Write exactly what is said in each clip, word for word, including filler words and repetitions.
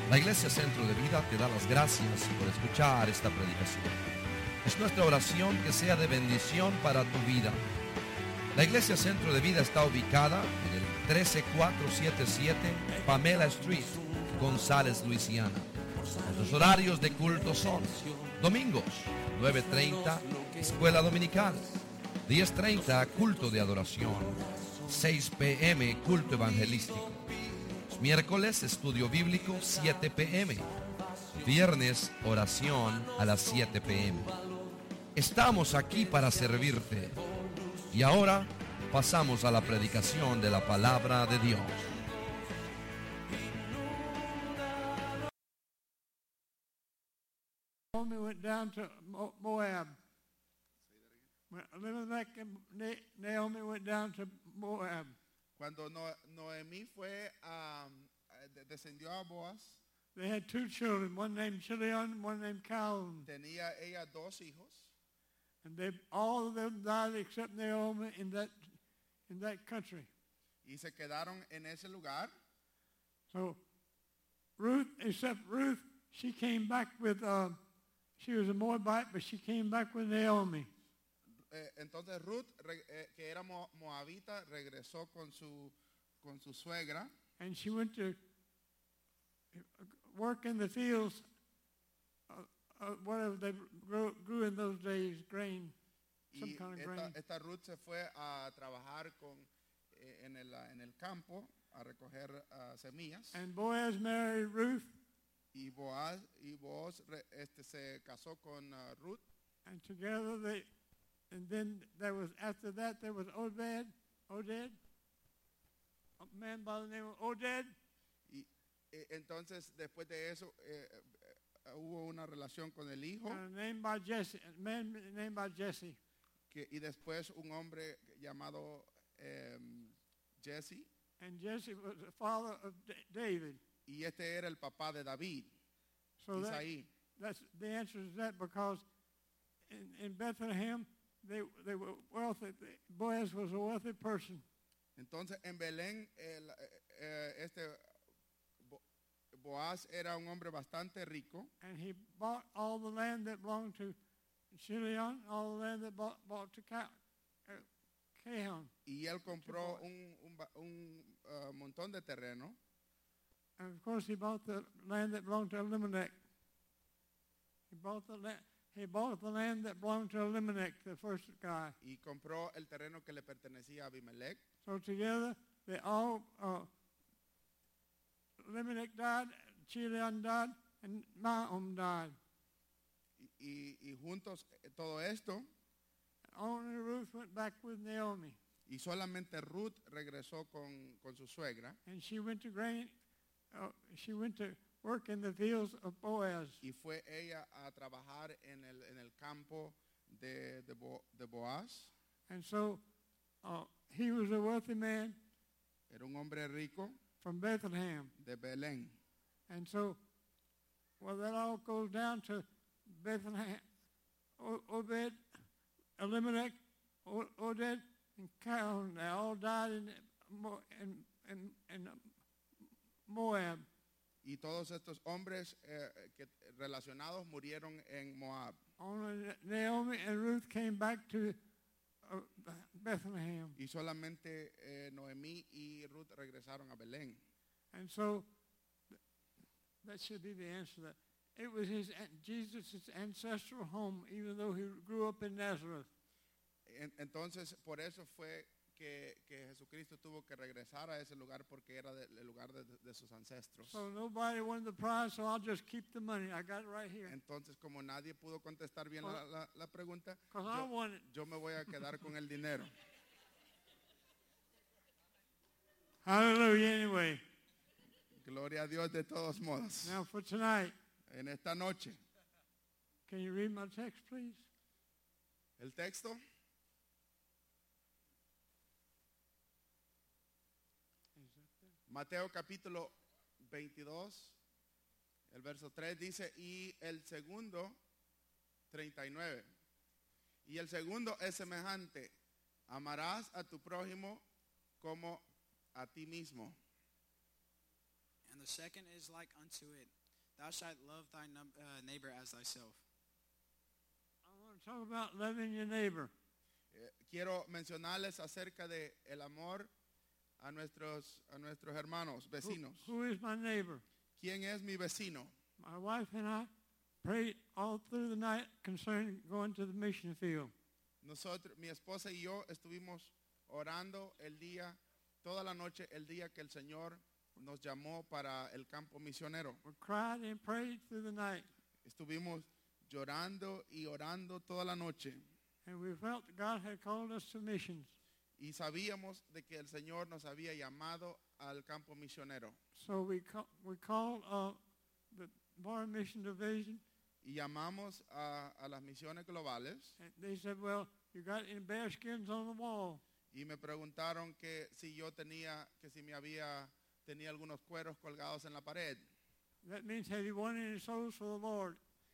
La Iglesia Centro de Vida te da las gracias por escuchar esta predicación. Es nuestra oración que sea de bendición para tu vida. La Iglesia Centro de Vida está ubicada en el trece mil cuatrocientos setenta y siete Pamela Street, González, Luisiana. Nuestros horarios de culto son domingos, nueve treinta, escuela dominical, diez treinta, culto de adoración, seis pe eme, culto evangelístico. Los miércoles, estudio bíblico, siete pe eme. Viernes, oración a las siete pe eme. Estamos aquí para servirte. Y ahora pasamos a la predicación de la palabra de Dios. Naomi went down to Moab. Elimelech and Naomi went down to Moab. Cuando no, Noemí fue um, descendió a Boaz, they had two children, one named Chilion, one named Calhoun. tenía ella dos hijos. And they all of them died except Naomi in that in that country. Y se quedaron en ese lugar. So Ruth, except Ruth, she came back with. Uh, she was a Moabite, but she came back with Naomi. Eh, entonces Ruth, re, eh, que era mo, moabita, regresó con su con su suegra. And she went to work in the fields. Uh, uh, whatever they grew, grew in those days, grain, some Y kind of esta, grain. esta Ruth se fue a trabajar con eh, en el en el campo a recoger uh, semillas. And Boaz married Ruth. Y Boaz y Boaz este se casó con uh, Ruth. And together they, and then there was after that there was Obed, Oded, a man by the name of Oded. Y eh, entonces después de eso eh, eh, hubo una relación con el hijo. And a name by Jesse, a man named by Jesse. Que, y después un hombre llamado um, Jesse. And Jesse was the father of D- David. Y este era el papá de David, So that, Isaí. that's the answer is that because in, in Bethlehem they they were wealthy. Boaz was a wealthy person. Entonces en Belén el, eh, este Bo, Boaz era un hombre bastante rico. And he bought all the land that belonged to Chilion, all the land that bought, bought to Ca- uh, Cajon. Y él compró un, un, un uh, montón de terreno. And of course, he bought the land that belonged to Elimelech. He bought the land. He bought the land that belonged to Elimelech, the first guy. Y compró el terreno que le pertenecía a Abimelech. So together, they all. Uh, Elimelech died, Chilion died, and Nahum died. Y, y, y juntos eh, todo esto. Only Ruth went back with Naomi. Y solamente Ruth regresó con, con su suegra. And she went to grain. Uh, she went to work in the fields of Boaz. Y fue ella a trabajar en el en el campo de de, Bo, de Boaz. And so uh, he was a wealthy man. Era un hombre rico from Bethlehem. de Belén. And so, well, that all goes down to Bethlehem. O- Obed, Elimelech, o- Oded, and Calhoun. They all died in Mo- in in, in Moab. Y todos estos hombres eh, que, relacionados murieron en Moab. Only Naomi and Ruth came back to uh, Bethlehem. Y solamente eh, Noemí y Ruth regresaron a Belén. And so th- that should be the answer to that. It was his Jesus' ancestral home, even though he grew up in Nazareth. En, entonces, por eso fue que, que Jesucristo tuvo que regresar a ese lugar porque era de, el lugar de, de sus ancestros. So nobody won the prize, so I'll just keep the money. I got it right here. Entonces, como nadie pudo contestar bien la, la, la pregunta, Because I yo, won it. yo me voy a quedar con el dinero. Hallelujah, anyway. Gloria a Dios de todos modos. Now for tonight, En esta noche, can you read my text, please? el texto, Mateo capítulo veintidós, el verso tres dice, y el segundo, treinta y nueve. Y el segundo es semejante, amarás a tu prójimo como a ti mismo. And the second is like unto it, thou shalt love thy num- uh, neighbor as thyself. I want to talk about loving your neighbor. Eh, quiero mencionarles acerca de el amor a nuestros, a nuestros hermanos, Who, vecinos. who is my neighbor? ¿Quién es mi vecino? My wife and I prayed all through the night concerning going to the mission field. Nosotros, mi esposa y yo estuvimos orando el día, toda la noche, el día que el Señor nos llamó para el campo misionero. We cried and prayed through the night, Estuvimos llorando y orando toda la noche and we felt God had called us to missions. y sabíamos de que el Señor nos había llamado al campo misionero. So we ca- we called uh, the Foreign Mission Division, Y llamamos a, a las misiones globales and they said, well, you got any bear skins on the wall? y me preguntaron que si yo tenía, que si me había, tenía algunos cueros colgados en la pared. That means, have you won any souls for the Lord?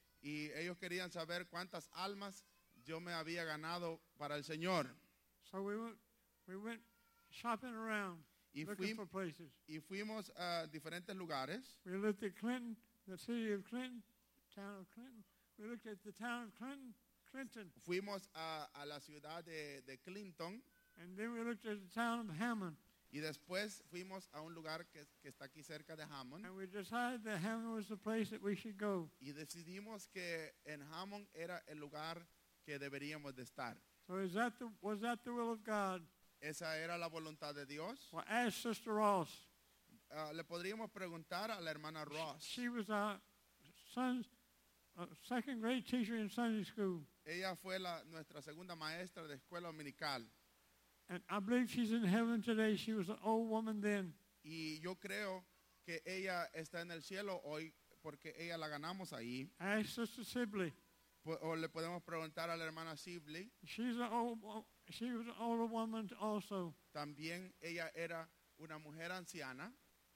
Y ellos querían saber cuántas almas yo me había ganado para el Señor. So we went, we went shopping around, Y, looking fui- for places. y fuimos a diferentes lugares. We looked at Clinton, the city of Clinton, town of Clinton. We looked at the town of Clinton, Clinton, Fuimos a, a la ciudad de, de Clinton and then we looked at the town of Hammond, y después fuimos a un lugar que, que está aquí cerca de Hammond and we decided that Hammond was the place that we should go. y decidimos que en Hammond era el lugar que deberíamos de estar. So is that the, was that the will of God? Esa era la voluntad de Dios. Well, ask Sister Ross. Ah, le podríamos preguntar a la hermana Ross. She was our son's uh, second grade teacher in Sunday school, Ella fue la, nuestra segunda maestra de escuela dominical and I believe she's in heaven today. She was an old woman then. y yo creo que ella está en el cielo hoy porque ella la ganamos ahí. Ask Sister Sibley. Po- O le podemos preguntar a la hermana Sibley. She's an old, wo- she was an older woman also. También ella era una mujer anciana.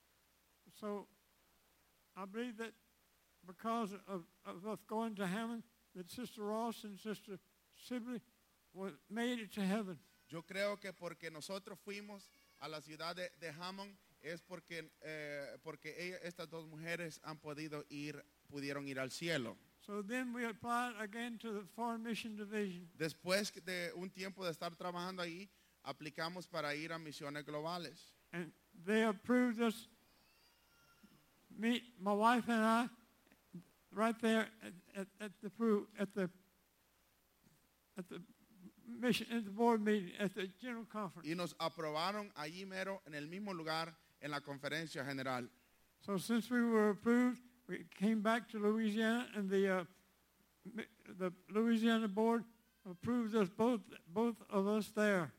So I believe that because of, of us going to heaven, that Sister Ross and Sister Sibley was made it to heaven. Yo creo que porque nosotros fuimos a la ciudad de, de Hammond es porque, eh, porque ella- estas dos mujeres han podido ir, pudieron ir al cielo. So then we applied again to the Foreign Mission Division. Después de un tiempo de estar trabajando ahí, aplicamos para ir a misiones globales. And they approved us, me, my wife and I, right there at, at, at the pro- at the at the mission at the board meeting at the general conference. Y nos aprobaron allí mero, en el mismo lugar, en la conferencia general. So since we were approved, we came back to Louisiana, and the uh, mi- the Louisiana board approved us both both of us there.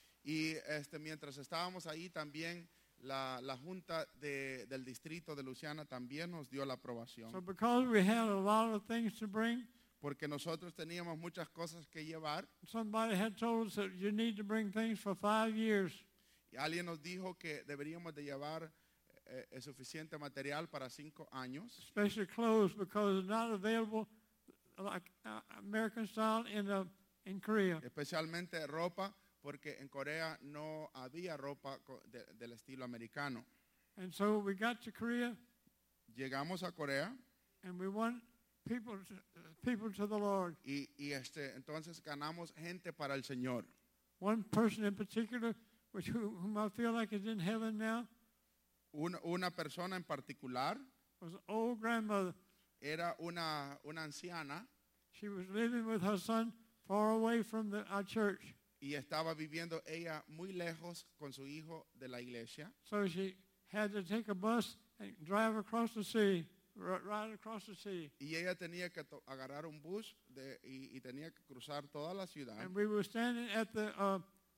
Y este, mientras estábamos ahí también, la, la Junta de- del Distrito de Luciana también nos dio la aprobación. So because we had a lot of things to bring, Porque nosotros teníamos muchas cosas que llevar. somebody had told us that you need to bring things for five years. Y alguien nos dijo que deberíamos de llevar eh, el suficiente material para cinco años. Especially clothes, because it's not available like uh, American style in uh, in Korea. Especialmente ropa, porque en Corea no había ropa co- de- del estilo americano. And so we got to Korea, Llegamos a Corea and we won people to, uh, people to the Lord. y, y este, entonces ganamos gente para el Señor. One person in particular, which who, whom I feel like is in heaven now, Una, una persona en particular was an old grandmother. era una, una anciana She was living with her son far away from the, our church. y estaba viviendo ella muy lejos con su hijo de la iglesia. So she had to take a bus and drive across the city, ri- right across the city. Y ella tenía que to- agarrar un bus de- y, y tenía que cruzar toda la ciudad. And we were standing at the, uh,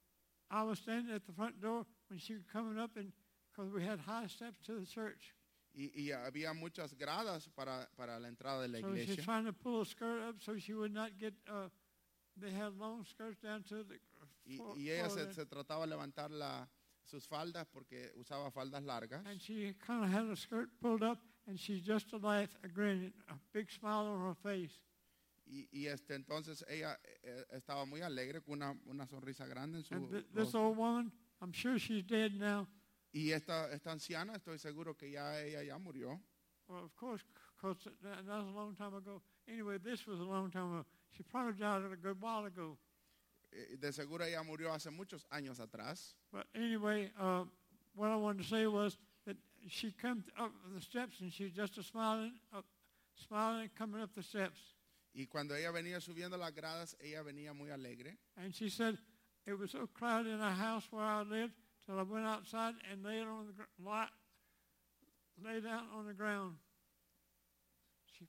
I was standing at the front door when she was coming up, and because we had high steps to the church. Y, y había muchas gradas para, para la entrada de la So she's iglesia. trying to pull a skirt up so she would not get, uh, they had long skirts down to the Y, floor- y ella floor se, there. se trataba de levantar la, sus faldas porque usaba faldas largas. And she kind of had a skirt pulled up, and she's just a laugh, a grin, a big smile on her face. Y, y este, entonces ella eh, estaba muy alegre con una, una sonrisa grande en su And th- this rostro. old woman, I'm sure she's dead now, Y esta, esta anciana, estoy seguro que ya ella ya murió. Well, of course, because that, that was a long time ago. Anyway, this was a long time ago. She probably died a good while ago. Eh, De seguro ella murió hace muchos años atrás. But anyway, uh, what I wanted to say was that she came up the steps and she was just a smiling, up, smiling, coming up the steps. Y cuando ella venía subiendo las gradas, ella venía muy alegre. And she said, it was so crowded in our house where I lived till I went outside and laid on the gr- li- lay down on the ground. She,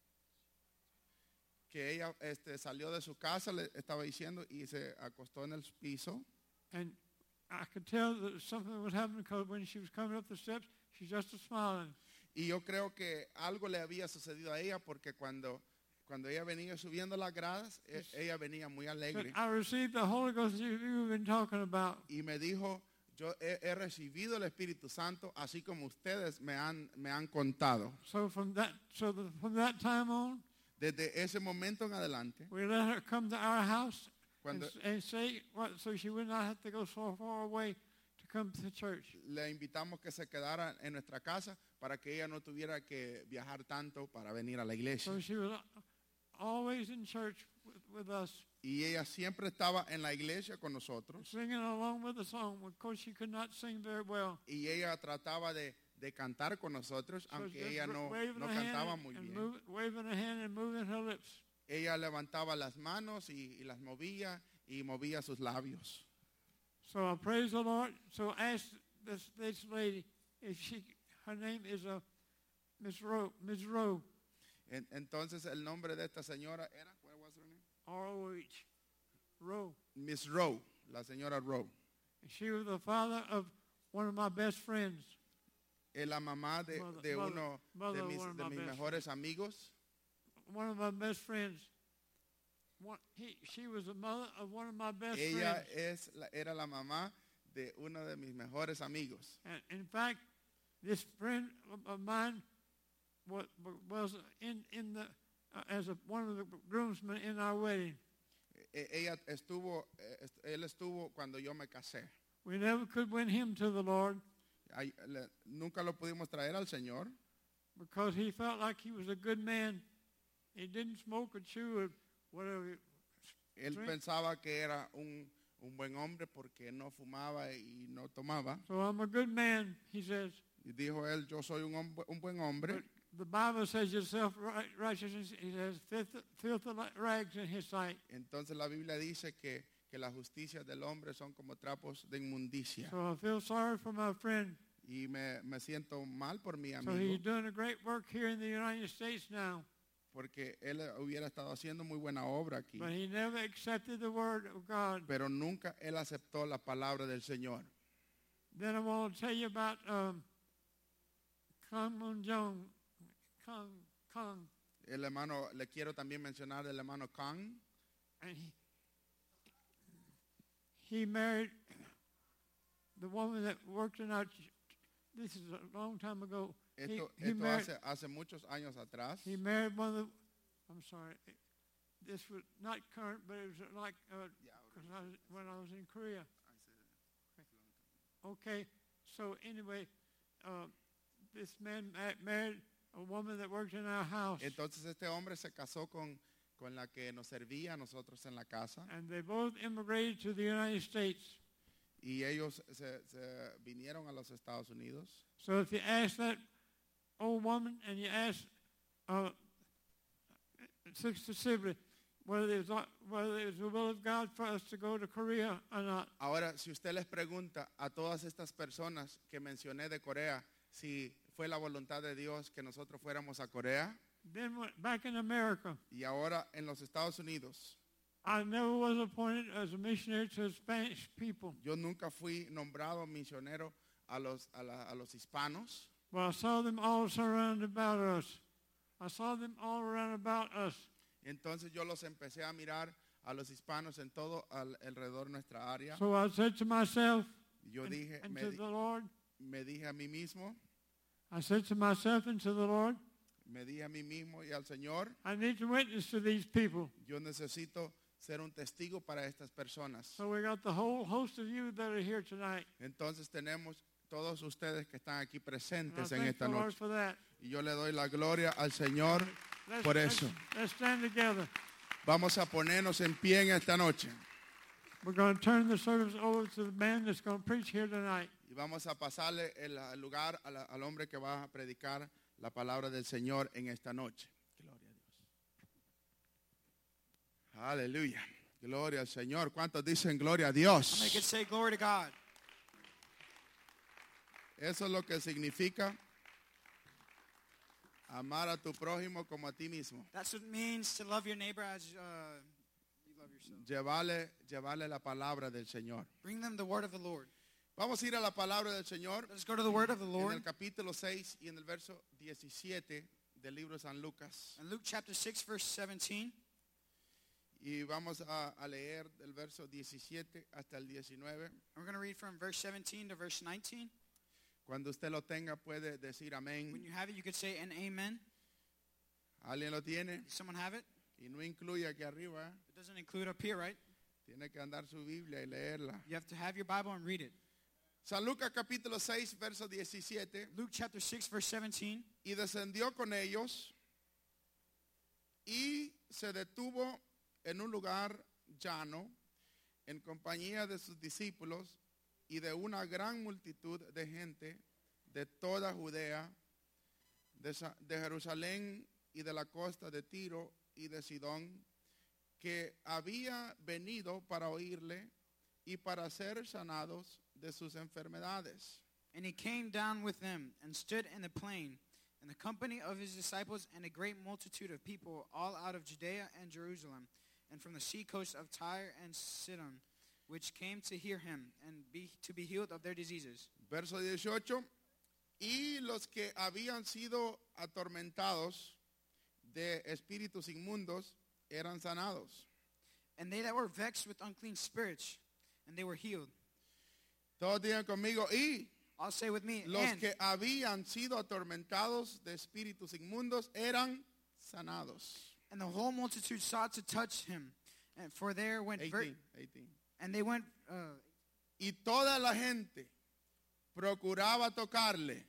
Que ella este, salió de su casa, le estaba diciendo, y se acostó en el piso. and I could tell that something was happening because when she was coming up the steps, she just was smiling. Y yo creo que algo le había sucedido a ella porque cuando, cuando ella venía subiendo las gradas, e- ella venía muy Said, alegre. I received the Holy Ghost you, you've been talking about. Y me dijo, yo he, he recibido el Espíritu Santo, así como ustedes me han, me han contado. So from that, so the, from that time on, Desde ese momento en adelante, we let her come to our house and, cuando s- and say what, so she would not have to go so far away to come to church. le invitamos que se quedara en nuestra casa para que ella no tuviera que viajar tanto para venir a la iglesia. So she was always in church with, with us, Y ella siempre estaba en la iglesia con nosotros. singing along with the song. Of course, she could not sing very well. Y ella trataba de, de cantar con nosotros, So aunque just ella wa- no, waving no her hand cantaba and- muy and bien. move- waving her hand and moving her lips. Ella levantaba las manos y, y las movía y movía sus labios. So I praise the Lord. So ask this this lady if she her name is uh, Miss Rowe, Miss Rowe, En- entonces el nombre de esta señora era, what was her name? R O H, Rowe. Miss Rowe, la señora Rowe. And she was the father of one of my best friends. Es la mamá de, Mother- de mother- uno mother de of mis, one of de my mis best mejores amigos. One of my best friends. One, he, she was the mother of one of my best Ella friends. es la- era la mamá de uno de mis mejores amigos. And in fact, this friend of- of mine was, was in, in the, uh, as a, one of the groomsmen in our wedding. E- Ella estuvo, eh, est- él estuvo cuando yo me casé. We never could win him to the Lord Ay- le- nunca lo pudimos traer al Señor because he felt like he was a good man. He didn't smoke or chew or whatever. Él Drink. pensaba que era un, un buen hombre porque no fumaba y no tomaba. So I'm a good man, he says. Y dijo él, yo soy un, hombre, un buen hombre. But the Bible says your self-righteousness, he says, filth- filthy rags in his sight. Entonces la Biblia dice que, que la justicia del hombre son como trapos de inmundicia. So I feel sorry for my friend. Y me, me siento mal por mi So amigo he's doing a great work here in the United States now. porque él hubiera estado haciendo muy buena obra aquí. But he never accepted the word of God. Pero nunca él aceptó la palabra del Señor. Then I want to tell you about um, Kang Moon Jong. Kang, Kang. El hermano, le quiero también mencionar el hermano Kang. And he, he married the woman that worked in our ch- this is a long time ago. He, Esto, he, esto married, hace, hace muchos años atrás. he married one of the, I'm sorry, it- this was not current, but it was like uh, 'cause I was, when I was in Korea. Okay, so anyway, uh, this man ma- married a woman that worked in our house. Entonces este hombre se casó con, con la que nos servía a nosotros en la casa. And they both immigrated to the United States. Y ellos se, se vinieron a los Estados Unidos. So if you ask that old woman and you ask uh, Sister Sibley whether it, was, whether it was the will of God for us to go to Korea or not, Ahora, si usted les pregunta a todas estas personas que mencioné de Corea si fue la voluntad de Dios que nosotros fuéramos a Corea, then when- back in America, y ahora en los Estados Unidos, I never was appointed as a missionary to the Spanish people. yo nunca fui nombrado misionero a los, a la- a los hispanos, But I saw them all surrounded about us. I saw them all around about us. entonces yo los empecé a mirar a los hispanos en todo al- alrededor de nuestra área. So I said to myself Yo and, dije, and me, to di- the Lord, me dije a mí mismo, I said to myself and to the Lord, me dije a mí mismo y al Señor, I need to witness to these people. yo necesito ser un testigo para estas personas. So we got the whole host of you that are here tonight. Entonces tenemos todos ustedes que están aquí And I presentes en thank esta the Lord noche. for that. Y yo le doy la gloria al Señor Let's, por let's- eso. let's stand together. Vamos a ponernos en pie en esta noche. We're going to turn the service over to the man that's going to preach here tonight. Y vamos a pasarle el el lugar a la- al hombre que va a predicar la palabra del Señor en esta noche. Gloria a Dios. Aleluya. Gloria al Señor. ¿Cuántos dicen gloria a How many can Dios? say glory to God? Eso es lo que significa amar a tu prójimo como a ti mismo. That's what it means to love your neighbor as uh, you love yourself. Llevarle, llevarle la palabra del Señor. Bring them the word of the Lord. Vamos a ir a la palabra del Señor Let's go to the word of the en Lord. el capítulo seis y en el verso diecisiete del libro de San Lucas. In Luke chapter six, verse seventeen. Y vamos a, a leer del verso diecisiete hasta el diecinueve. And we're going to read from verse seventeen to verse nineteen. Cuando usted lo tenga puede decir When amén. you have it, you could say an amen. ¿Alguien lo tiene? Does someone have it? Y no incluye aquí arriba. ¿eh? It doesn't include up here, right? Tiene que andar su Biblia y leerla. You have to have your Bible and read it. San Lucas capítulo seis, verso diecisiete. Luke chapter six, verse seventeen. Y descendió con ellos y se detuvo en un lugar llano en compañía de sus discípulos y de una gran multitud de gente de toda Judea, de, Sa- de Jerusalén y de la costa de Tiro y de Sidón, que había venido para oírle y para ser sanados de sus enfermedades. And he came down with them and stood in the plain, in the company of his disciples and a great multitude of people, all out of Judea and Jerusalem, and from the sea coast of Tyre and Sidon, which came to hear him and be, to be healed of their diseases. Verso dieciocho. Y los que habían sido atormentados de espíritus inmundos eran sanados. And they that were vexed with unclean spirits, and they were healed. Todos digan conmigo, y I'll say with me, los and que habían sido atormentados de espíritus inmundos eran sanados. and the whole multitude sought to touch him, and for there went ver- eighteen, eighteen. and they went uh, Y toda la gente procuraba tocarle,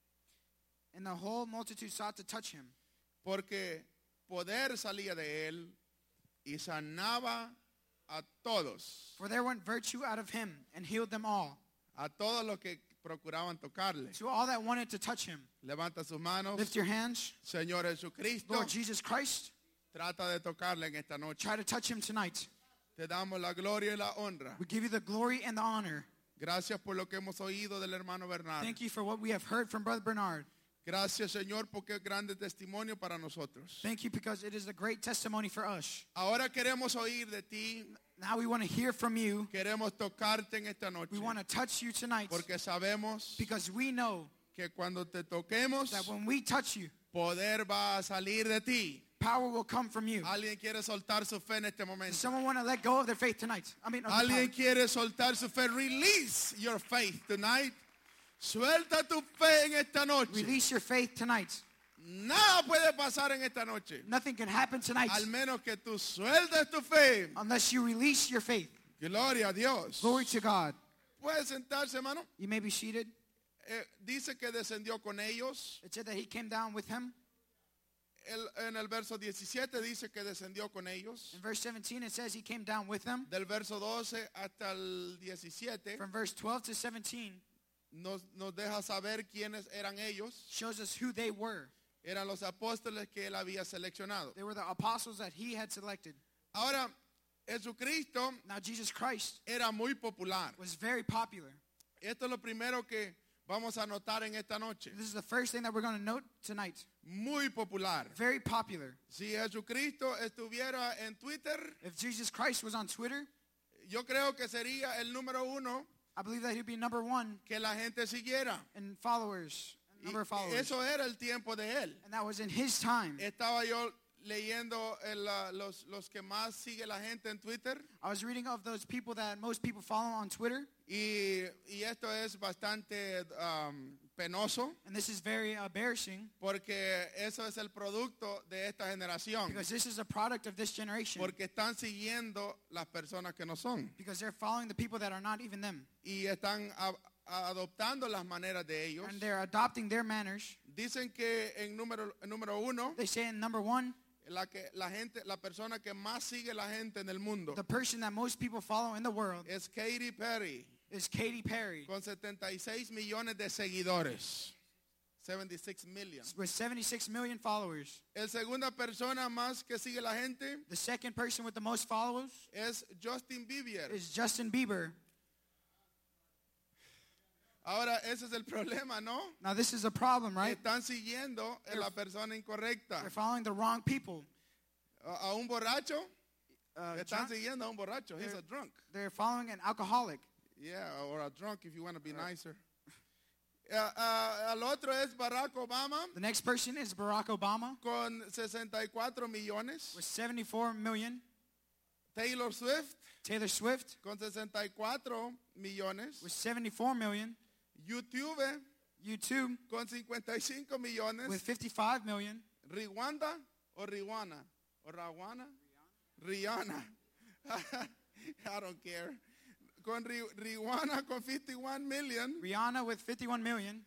and the whole multitude sought to touch him, porque poder salía de él y sanaba a todos, for there went virtue out of him and healed them all. a todos los que procuraban tocarle. To all that wanted to touch him, Levanta sus manos. lift your hands. Señor Jesucristo, Lord Jesus Christ, trata de tocarle en esta noche. try to touch him tonight. Te damos la gloria y la honra. We give you the glory and the honor. Gracias por lo que hemos oído del hermano Bernardo. Thank you for what we have heard from Brother Bernard. Gracias, Señor, porque es grande testimonio para nosotros. Thank you because it is a great testimony for us. Ahora queremos oír de ti, Now we want to hear from you. queremos tocarte en esta noche, We want to touch you tonight porque sabemos because we know que cuando te toquemos, that when we touch you, poder va a salir de ti. power will come from you. Alguien quiere soltar su fe en este Does momento. someone want to let go of their faith tonight? I mean, of the Alguien power. quiere soltar su fe. Release your faith tonight. Suelta tu fe en esta noche. Release your faith tonight. Nada puede pasar en esta noche. Nothing can happen tonight Al menos que tú sueltes tu fe. unless you release your faith. Gloria a Dios. Glory to God. Puede sentarse, hermano. You may be seated. Eh, dice que descendió con ellos. It said that he came down with him. El- en el verso diecisiete dice que descendió con ellos. In verse seventeen, it says he came down with them. Del verso doce hasta el diecisiete From verse twelve to seventeen, nos, nos deja saber quiénes eran ellos. shows us who they were. Eran los apóstoles que él había seleccionado. They were the apostles that he had selected. Ahora, Jesucristo Now, Jesus Christ era muy popular. was very popular. Esto es lo primero que vamos a notar en esta noche. This is the first thing that we're going to note tonight. Muy popular. Very popular. Si Jesucristo estuviera en Twitter, If Jesus Christ was on Twitter, yo creo que sería el número uno I believe that he'd be number one que la gente siguiera. in followers, Y number of followers. eso era el tiempo de él. And that was in his time. Estaba yo leyendo el, uh, los, los que más sigue la gente en Twitter I was reading of those people that most people follow on Twitter. y, y esto es bastante um, penoso And this is very embarrassing porque eso es el producto de esta generación. because this is a product of this generation. Porque están siguiendo las personas que no son Because they're following the people that are not even them. y están a- adoptando las maneras de ellos. and they're adopting their manners. Dicen que en número, en número uno, They say in number one, la, que, la, gente, la persona que más sigue la gente en el mundo the person that most people follow in the world es Katy Perry, is Katy Perry con setenta y seis millones de seguidores. seventy-six million. with seventy-six million followers. El segunda persona más que sigue la gente The second person with the most followers es Justin Bieber. is Justin Bieber. Ahora, ese es el problema, ¿no? Now this is a problem, right? Están siguiendo a la persona incorrecta. They're following the wrong people. A, a un borracho, Uh, están drunk- siguiendo a un borracho. He's They're- a drunk. they're following an alcoholic. Yeah, or a drunk if you want to be nicer. Uh, uh, al otro es Barack Obama The next person is Barack Obama con sesenta y cuatro millones. with seventy-four million. Taylor Swift Taylor Swift con sesenta y cuatro millones. with seventy-four million. YouTube YouTube con cincuenta y cinco millones. with fifty-five million. Riwanda o Rihanna o Rawana. Rihanna. I don't care. Con Ri- Rihanna con fifty-one million. Rihanna with fifty-one million.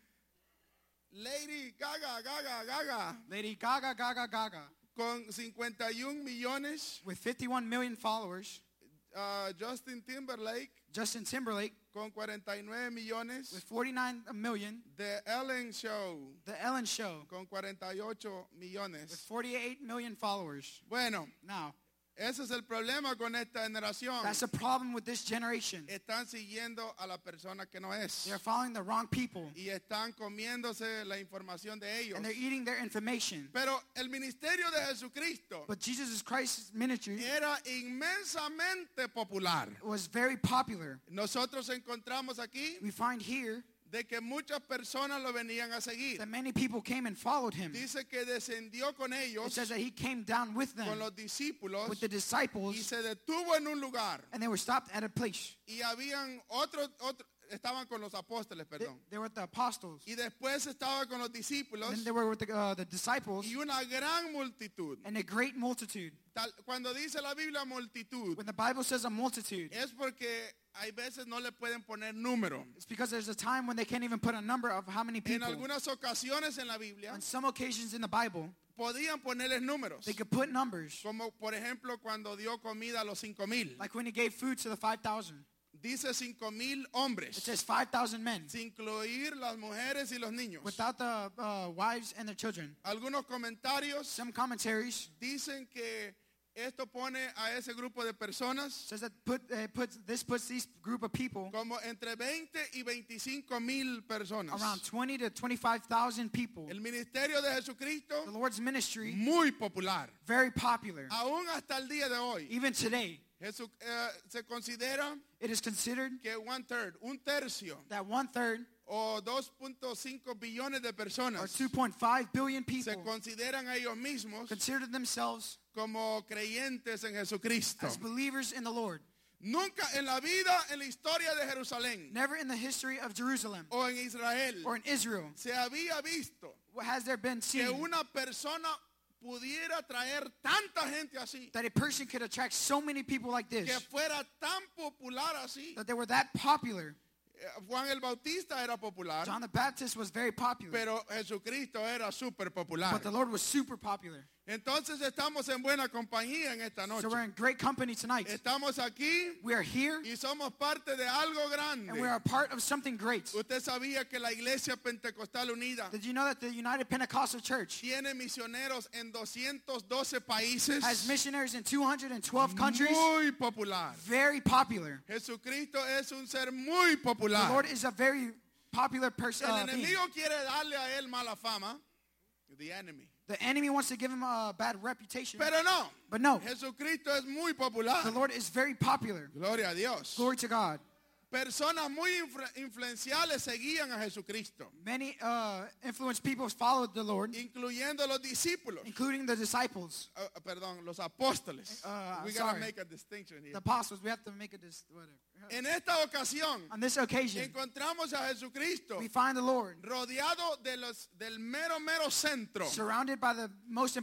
Lady Gaga, Gaga, Gaga Lady Gaga, Gaga, Gaga con cincuenta y un millones. with fifty-one million followers. Uh, Justin Timberlake Justin Timberlake con cuarenta y nueve millones. with forty-nine million. The Ellen Show The Ellen Show con cuarenta y ocho with millones. forty-eight million followers. Bueno, Now, ese es el problema con esta generación. that's a problem with this generation. Están siguiendo a la persona que no es. They're following the wrong people, Y están comiéndose la información de ellos. and they're eating their information. Pero el ministerio de Jesucristo But Jesus Christ's ministry era inmensamente popular. was very popular. Nosotros encontramos aquí We find here de que muchas personas lo venían a seguir. that many people came and followed him. Dice que descendió con It ellos, says that he came down with con them, los discípulos, with the y disciples, se detuvo en un lugar. and they were stopped at a place. Y habían otros, otro, estaban con los apóstoles, They, perdón. they were with the apostles, Y después estaba con los discípulos and then they were with the, uh, the disciples, y una gran multitud. and a great multitude. Tal- cuando dice la Biblia multitud, When the Bible says a multitude, es porque hay veces no le pueden poner número. it's because there's a time when they can't even put a number of how many En people. algunas ocasiones en la Biblia On some occasions in the Bible, podían ponerles números. they could put numbers, Como por ejemplo cuando dio comida a los cinco mil. like when he gave food to the five thousand. Dice cinco mil It hombres, says five thousand men, sin incluir las mujeres y los niños. without the uh, wives and their children. Algunos comentarios Some commentaries dicen que esto pone a ese grupo de personas says that put, uh, puts, this puts these group of people como entre veinte y veinticinco mil personas. around twenty to twenty-five thousand people. El ministerio de The Jesucristo, Lord's ministry, muy popular. very popular. Aún hasta el día de hoy, Even today, Jesu- eh, se considera it is considered que one third, un tercio that one third o dos punto cinco billones de or personas two point five billion se people consideran a ellos mismos consider themselves como creyentes en Jesucristo. as believers in the Lord. Nunca en la vida, en la historia de Jerusalén Never in the history of Jerusalem o en Israel or in Israel se había visto has there been que seen una persona pudiera traer tanta gente así, that a person could attract so many people like que this, fuera tan popular así. that they were that popular. Eh, Juan el Bautista era popular, John the Baptist was very popular, pero Jesucristo era súper popular. but the Lord was super popular. Entonces estamos en buena compañía en esta noche. So we're in great company tonight. Estamos aquí We are here, y somos parte de algo grande. and we are a part of something great. Usted sabía que la Iglesia Pentecostal Unida Did you know that the United Pentecostal Church tiene misioneros en doscientos doce países? has missionaries in two hundred twelve countries? Muy popular. Very popular. Jesucristo es un ser muy The popular. Lord is a very popular person. El Uh, being. enemigo quiere darle a él mala fama. The enemy. The enemy wants to give him a bad reputation. Pero no. But no, Jesucristo es muy popular. the Lord is very popular. Gloria a Dios. Glory to God. Personas muy influ- influenciales seguían a Jesucristo, Many uh, influenced people followed the Lord, incluyendo los discípulos. including the disciples, Uh, uh, perdón, los apóstoles. Uh, We gotta sorry. make a distinction here. the apostles. We have to make a dis- whatever. En esta ocasión On this occasion, encontramos a Jesucristo we find the Lord rodeado de los, del mero, mero centro. surrounded by the most important.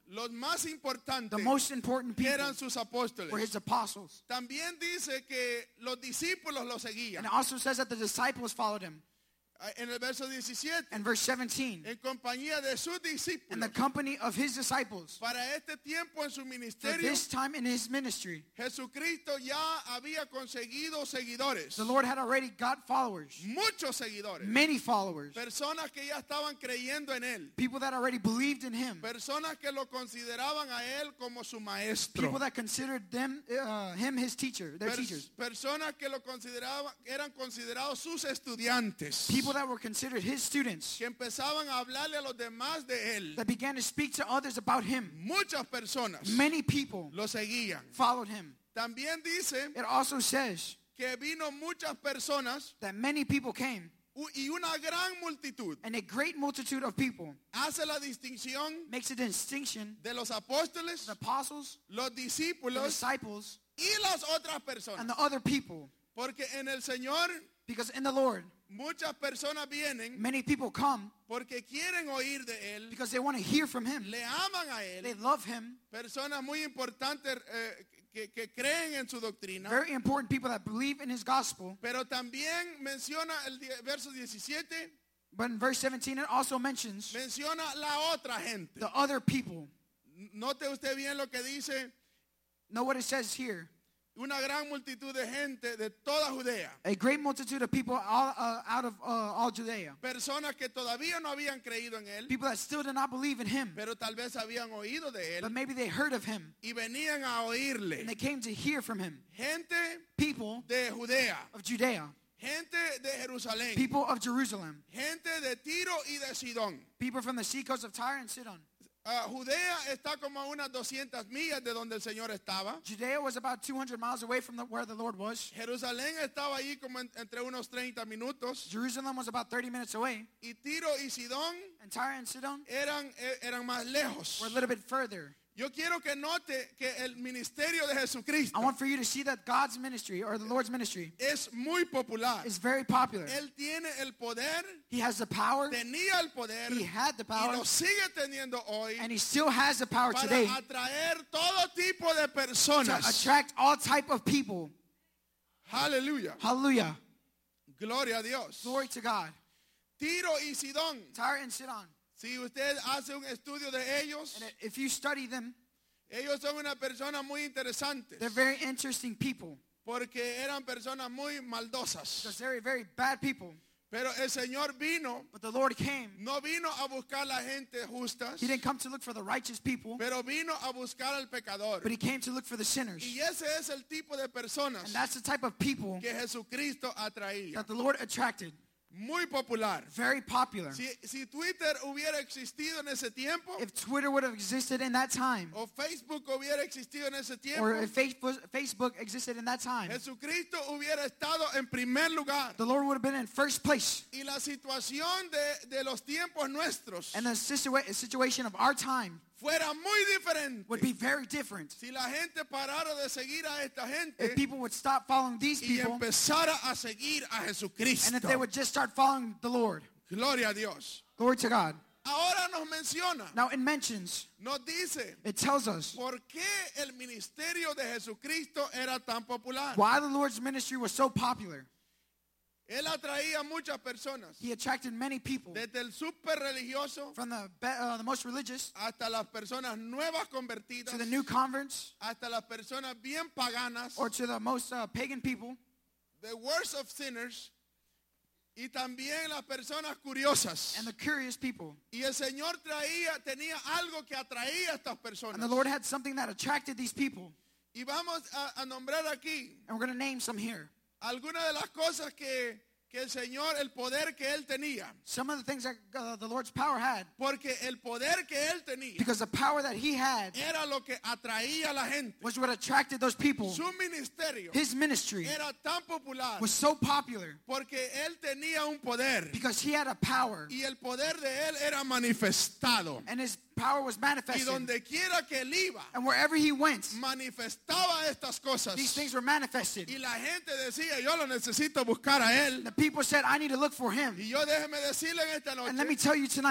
los más the importantes most important people eran sus apóstoles. were his apostles. También dice que los discípulos lo And seguían. it also says that the disciples followed him. En el verso diecisiete, In verse seventeen, en compañía de sus in the discípulos. company of his disciples, Para este tiempo en su for ministerio, this time in his ministry, Jesucristo ya había conseguido seguidores. the Lord had already got followers, Muchos seguidores. many followers, Personas que ya estaban creyendo en él. people that already believed in him, Personas que lo consideraban a él como su maestro. people that considered them, uh, him his teacher, their Pers- teachers, personas que lo consideraban, eran considerados sus estudiantes. people that were considered his students, Que empezaban a hablarle a los demás de él. that began to speak to others about him. Muchas personas Many people lo seguían. followed him. También dice It also says que vino muchas personas that many people came, u- y una gran multitud. and a great multitude of people Hace la distinción makes a distinction, de los apóstoles, the apostles, los the discípulos disciples, y las otras and personas. the other people. Porque en el Señor Because in the Lord, muchas personas vienen many people come porque quieren oír de Él, because they want to hear from him. le aman a They Él. love him. Personas muy importantes eh, que, que creen en su doctrina. Very important people that believe in his gospel. Pero también menciona el die- verso diecisiete, But in verse seventeen, it also mentions menciona la otra gente. the other people. Note usted bien lo que dice, Know what it says here. una gran multitud de gente de toda Judea. A great multitude of people all, uh, out of uh, all Judea. Personas que todavía no habían creído en Él, People that still did not believe in him. pero tal vez habían oído de But Él maybe they heard of him. y venían a And oírle. they came to hear from him. Gente People de Judea, of Judea. gente de Jerusalén, People of Jerusalem. gente de Tiro y de Sidón. People from the seacoast of Tyre and Sidon. Ah, Judea está como a unas doscientas millas de donde el Señor estaba. Judea was about two hundred miles away from the, where the Lord was. Jerusalén estaba ahí como en- entre unos treinta minutos. Jerusalem was about thirty minutes away. Y Tiro y Sidón And Tyre and Sidon eran, eh, eran más lejos. were a little bit further. Yo quiero que note que el ministerio de Jesucristo I want for you to see that God's ministry, or the Lord's ministry, es muy popular. is very popular. Él tiene el poder, He has the power. tenía el poder He had the y power. lo sigue teniendo hoy And he still has the power para today atraer todo tipo de to personas. attract all type of people. Aleluya. Hallelujah. Gloria a Dios. Glory to God. Tiro y Sidón. Tyre and Sidon. Si usted hace un estudio de ellos, And if you study them, ellos son una persona muy interesante they're very interesting people. porque eran personas muy maldosas. Because they're very bad people. Pero el Señor vino, But the Lord came. no vino a buscar la gente justas, He didn't come to look for the righteous people, pero vino a buscar al pecador. but he came to look for the sinners. Y ese es el tipo de personas And that's the type of people que Jesucristo atraía. that the Lord attracted. Muy popular. Very popular. Si, si Twitter hubiera existido en ese tiempo, If Twitter would have existed in that time, o Facebook hubiera existido en ese tiempo, or if Facebook Facebook existed in that time, Jesucristo hubiera estado en primer lugar. the Lord would have been in first place. Y la situación de, de los tiempos nuestros And the situa- situation of our time fuera muy diferente would be very different. si la gente parara de seguir a esta gente If people would stop following these y people, empezara a seguir a Jesucristo. and if they would just start following the Lord. Gloria a Dios. Glory to God. Ahora nos menciona, Now Now it mentions, nos dice it tells us por qué el ministerio de Jesucristo era tan popular. why the Lord's ministry was so popular. Él atraía a muchas personas, He attracted many people, desde el súper religioso from the, be- uh, the most religious hasta las personas nuevas convertidas, to the new converts, hasta las personas bien paganas, or to the most uh, pagan people, the worst of sinners, y también las personas curiosas. and the curious people. Y el Señor traía, tenía algo que atraía a estas personas. And the Lord had something that attracted these people. Y vamos a, a nombrar aquí And we're going to name some here. algunas de las cosas que, que el Señor, el poder que Él tenía. Some of the things that uh, the Lord's power had. Porque el poder que Él tenía Because the power that he had era lo que atraía a la gente. was what attracted those people. Su ministerio His ministry era tan popular was so popular porque Él tenía un poder. because he had a power. Y el poder de Él era manifestado. And his power was Y manifested. donde quiera que Él iba, And wherever he went, manifestaba estas cosas. these things were manifested. Y la gente decía, yo lo necesito buscar a Él. The people said, I need to look for him. Y yo déjeme decirle en esta And let me noche tell you tonight,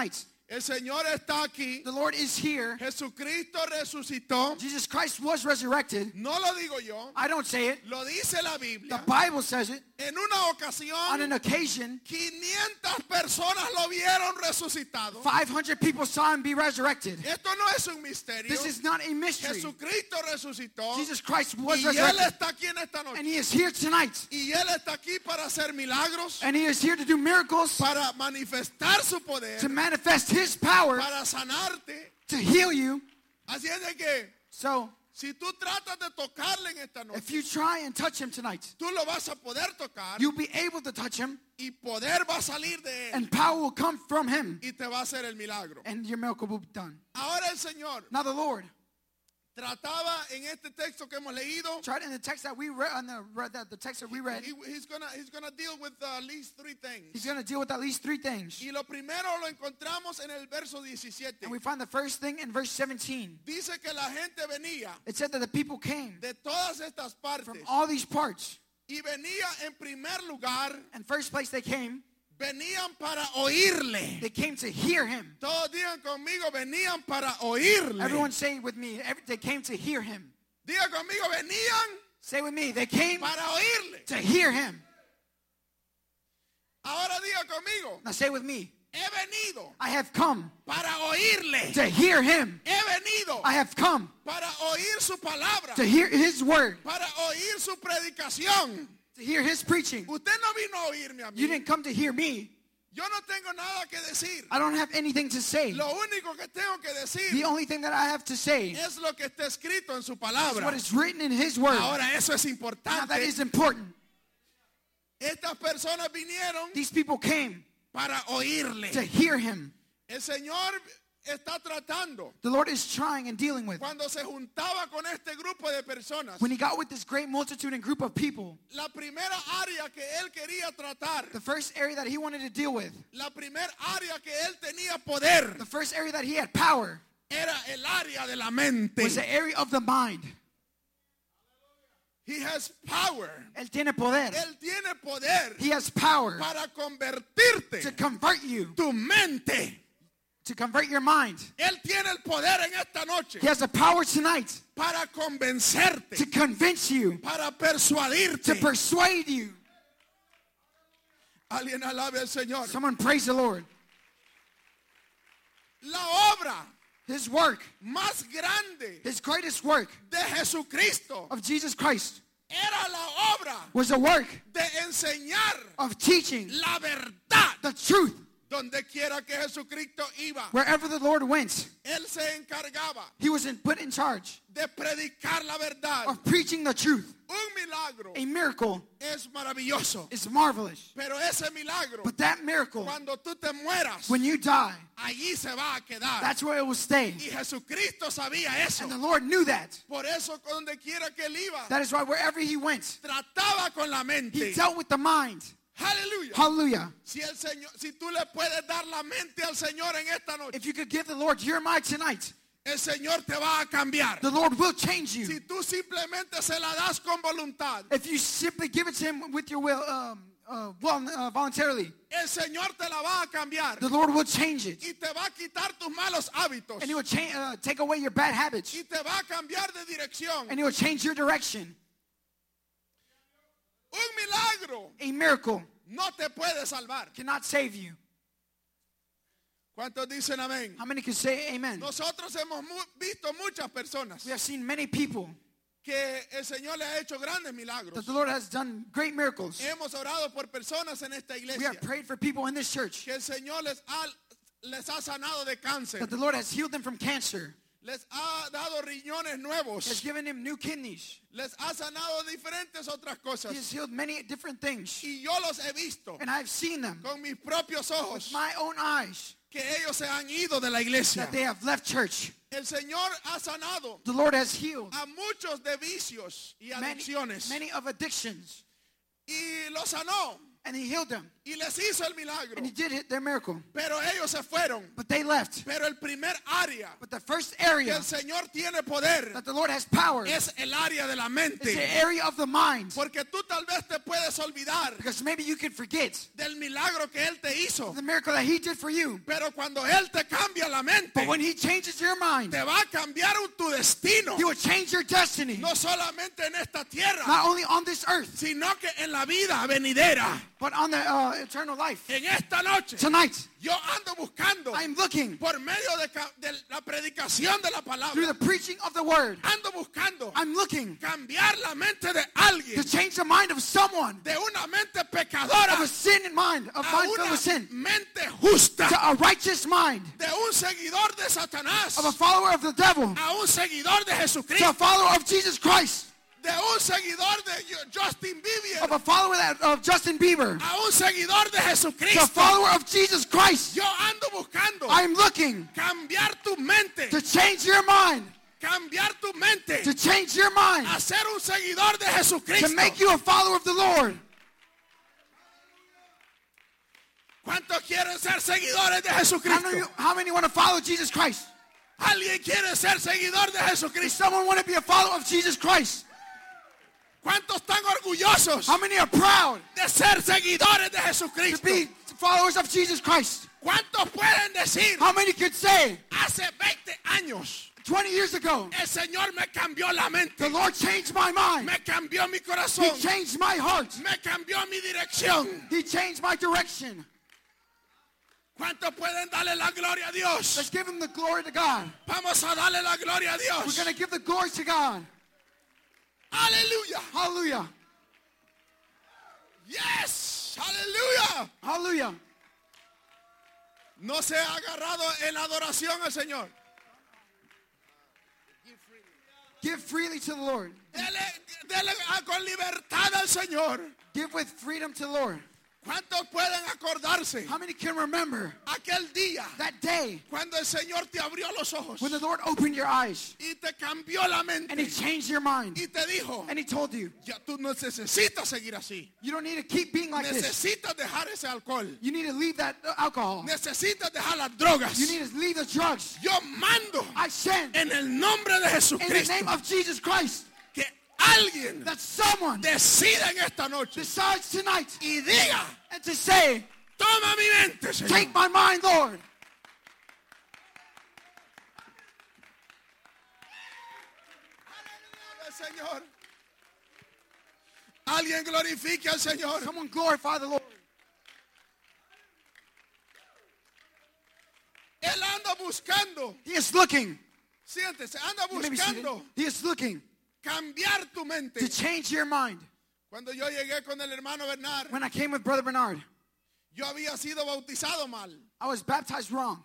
El Señor está aquí. The Lord is here. Jesucristo resucitó. Jesus Christ was resurrected. No lo digo yo. I don't say it. Lo dice la The Biblia. Bible says it. En una On ocasión, an occasion, quinientas personas lo vieron resucitado. five hundred people saw him be resurrected. Esto no es un misterio. This is not a mystery. Jesucristo resucitó. Jesus Christ was Y Él resurrected. está aquí en esta noche. And he is here tonight. Y Él está aquí para hacer milagros, And he is here to do miracles, para manifestar su poder, to manifest his power, para sanarte. to heal you. Así es de que So, si tú tratas de tocarle en esta noche, if you try and touch him tonight, tú lo vas a poder tocar you'll be able to touch him, y poder va a salir de Él and power will come from him, y te va a hacer el milagro. and your miracle will be done. Ahora el Señor Now the Lord trataba en este texto que hemos leído. tried in the text that we read, on the, read that the text that we read, He- he's gonna he's gonna deal with uh, at least three things. he's going to deal with at least three things. Y lo primero lo encontramos en el verso diecisiete. And we find the first thing in verse seventeen. Dice que la gente venía It said that the people came de todas estas partes from all these parts. y venía en primer lugar, And first place they came, venían para oírle. they came to hear him. Todos digan conmigo, venían para oírle. Everyone say it with me. Every, they came to hear him. Diga conmigo, venían Say with me. They came para oírle. to hear him. Ahora diga conmigo, Now say with me. he venido I have come para oírle. to hear him. He venido I have come para oír su palabra, to hear his word, para oír su predicación. to hear his preaching. Usted no vino a oírme a You mí. didn't come to hear me. Yo no tengo nada que decir. I don't have anything to say. Lo único que tengo que decir The only thing that I have to say is es lo que está escrito en su what palabra. is written in his word. Ahora eso es Now that importante. is important. Estas personas vinieron These people came para to oírle. hear him. El Señor está tratando. The Lord is trying and dealing with. Cuando se juntaba con este grupo de personas, When he got with this great multitude and group of people, la primera área que él quería tratar, the first area that he wanted to deal with, la primera área que él tenía poder, the first area that he had power, era el área de la mente. was the area of the mind. He has power. Él tiene poder. Él tiene poder He has power para convertirte to convert you, tu mente. to convert your mind. Él tiene el poder en esta noche He has the power tonight para convencerte, to convince you, para to persuadirte. persuade you. Alguien alabe al Señor. Someone praise the Lord. La obra His work, más grande his greatest work de Jesucristo of Jesus Christ era la obra was a work de enseñar of teaching la verdad. the truth. Donde quiera que Jesucristo iba, Wherever the Lord went, Él se encargaba he was in, put in charge de predicar la verdad. of preaching the truth. Un milagro A miracle es maravilloso, is marvelous. pero ese milagro, But that miracle, cuando tú te mueras, when you die, allí se va a quedar. that's where it will stay. Y Jesucristo sabía eso. And the Lord knew that. Por eso, donde quiera que él iba, That is why wherever he went, trataba con la he mente. dealt with the mind. Aleluya. Hallelujah. Si el Señor, si tú le puedes dar la mente al Señor en esta noche, If you could give the Lord your mind tonight, el Señor te va a cambiar. the Lord will change Si you. tú simplemente se la das con voluntad, If you simply give it to him with your will, um, uh, well, uh, voluntarily, el Señor te la va a cambiar the Lord will change it. y te va a quitar tus malos hábitos And he will cha- uh, take away your bad habits. y te va a cambiar de dirección. And he will change your direction. Un milagro A miracle no te puede salvar. cannot save you. ¿Cuántos dicen amén? How many can say amen? Nosotros hemos mu- visto muchas personas We have seen many people que el Señor le ha hecho grandes milagros. that the Lord has done great miracles. Hemos orado por personas en esta We iglesia have prayed for people in this church que el Señor les ha, les ha sanado de cáncer, that the Lord has healed them from cancer. les ha dado riñones He has nuevos, given them new kidneys. les ha sanado diferentes otras He has cosas. healed many different things. Y yo los he visto And I've seen them con mis propios with ojos my own eyes que ellos se han ido de la iglesia. that they have left church. El Señor ha sanado The Lord has healed a muchos de vicios y many, adicciones many of addictions. y los sanó. And he healed them. y les hizo el milagro. And he did it, their miracle. Pero ellos se fueron. But they left. Pero el primer área But the first que area el Señor tiene poder that the Lord has power is es el área de la the mente. area of the mind. Porque tú tal vez te puedes olvidar Because maybe you can forget del milagro que Él te hizo. the miracle that he did for you. Pero cuando Él te cambia la mente, But when he changes your mind, te va a cambiar un- tu destino. he will change your destiny. No solamente en esta tierra, Not only on this earth, sino que en la vida venidera. but on the uh, eternal life. En esta noche, Tonight, yo ando buscando I am looking por medio de, ca- de la predicación de la through palabra. the preaching of the word. Ando buscando I'm looking cambiar la mente de to alguien, change the mind of someone, de una mente pecadora of a sin in mind, of a mind filled una with sin, mente justa, to a righteous mind, de un seguidor de Satanás of a follower of the devil, a un seguidor de to a Jesucristo, follower of Jesus Christ, de un seguidor de Justin of Bieber a follower that- of Justin Bieber, a un seguidor de to a Jesucristo. follower of Jesus Christ. Yo ando buscando I'm looking cambiar tu mente, to change your mind, cambiar tu mente, to change your mind, a ser un seguidor de to Jesucristo. make you a follower of the Lord. ¿Cuántos quieren ser seguidores de How Jesucristo? many, how many want to follow Jesus Christ? ¿Alguien quiere ser seguidor de Does Jesucristo? someone want to be a follower of Jesus Christ? ¿Cuántos están orgullosos How many are proud de ser seguidores de to Jesucristo? be followers of Jesus Christ? ¿Cuántos pueden decir, How many could say, hace veinte años twenty years ago, el Señor me cambió la the mente, Lord changed my mind. me cambió mi He corazón, changed my heart. me cambió mi dirección? He changed my direction. ¿Cuántos pueden darle la gloria a Dios? Let's give him the glory to God. Vamos a darle la gloria a We're Dios. going to give the glory to God. Aleluya. Hallelujah. Yes. Aleluya. Hallelujah. No se ha agarrado en la adoración al Señor. Give freely to the Lord. Dele, dele a- con libertad al Señor. Give with freedom to the Lord. ¿Cuántos pueden acordarse How many can remember aquel día that day cuando el Señor te abrió los ojos when the Lord opened your eyes y te cambió la and He mente changed your mind y te dijo, and He told you, ya tú no necesitas seguir así. you don't need to keep being like this. Necesitas dejar ese alcohol. You need to leave that uh, alcohol. Necesitas dejar las drogas. You need to leave the drugs. Yo mando I send en el nombre de in the Jesucristo name of Jesus Christ que alguien that someone decida en esta noche decides tonight y diga, and to say, toma mi mente, Señor. take my mind, Lord. Al Señor. Alguien glorifique al Señor. Someone glorify the Lord. Él anda buscando, He is looking. siéntese, anda You may be seated. buscando He is looking cambiar tu mente. to change your mind. Cuando yo llegué con el hermano Bernard, When I came with Brother Bernard, yo había sido bautizado mal I was baptized wrong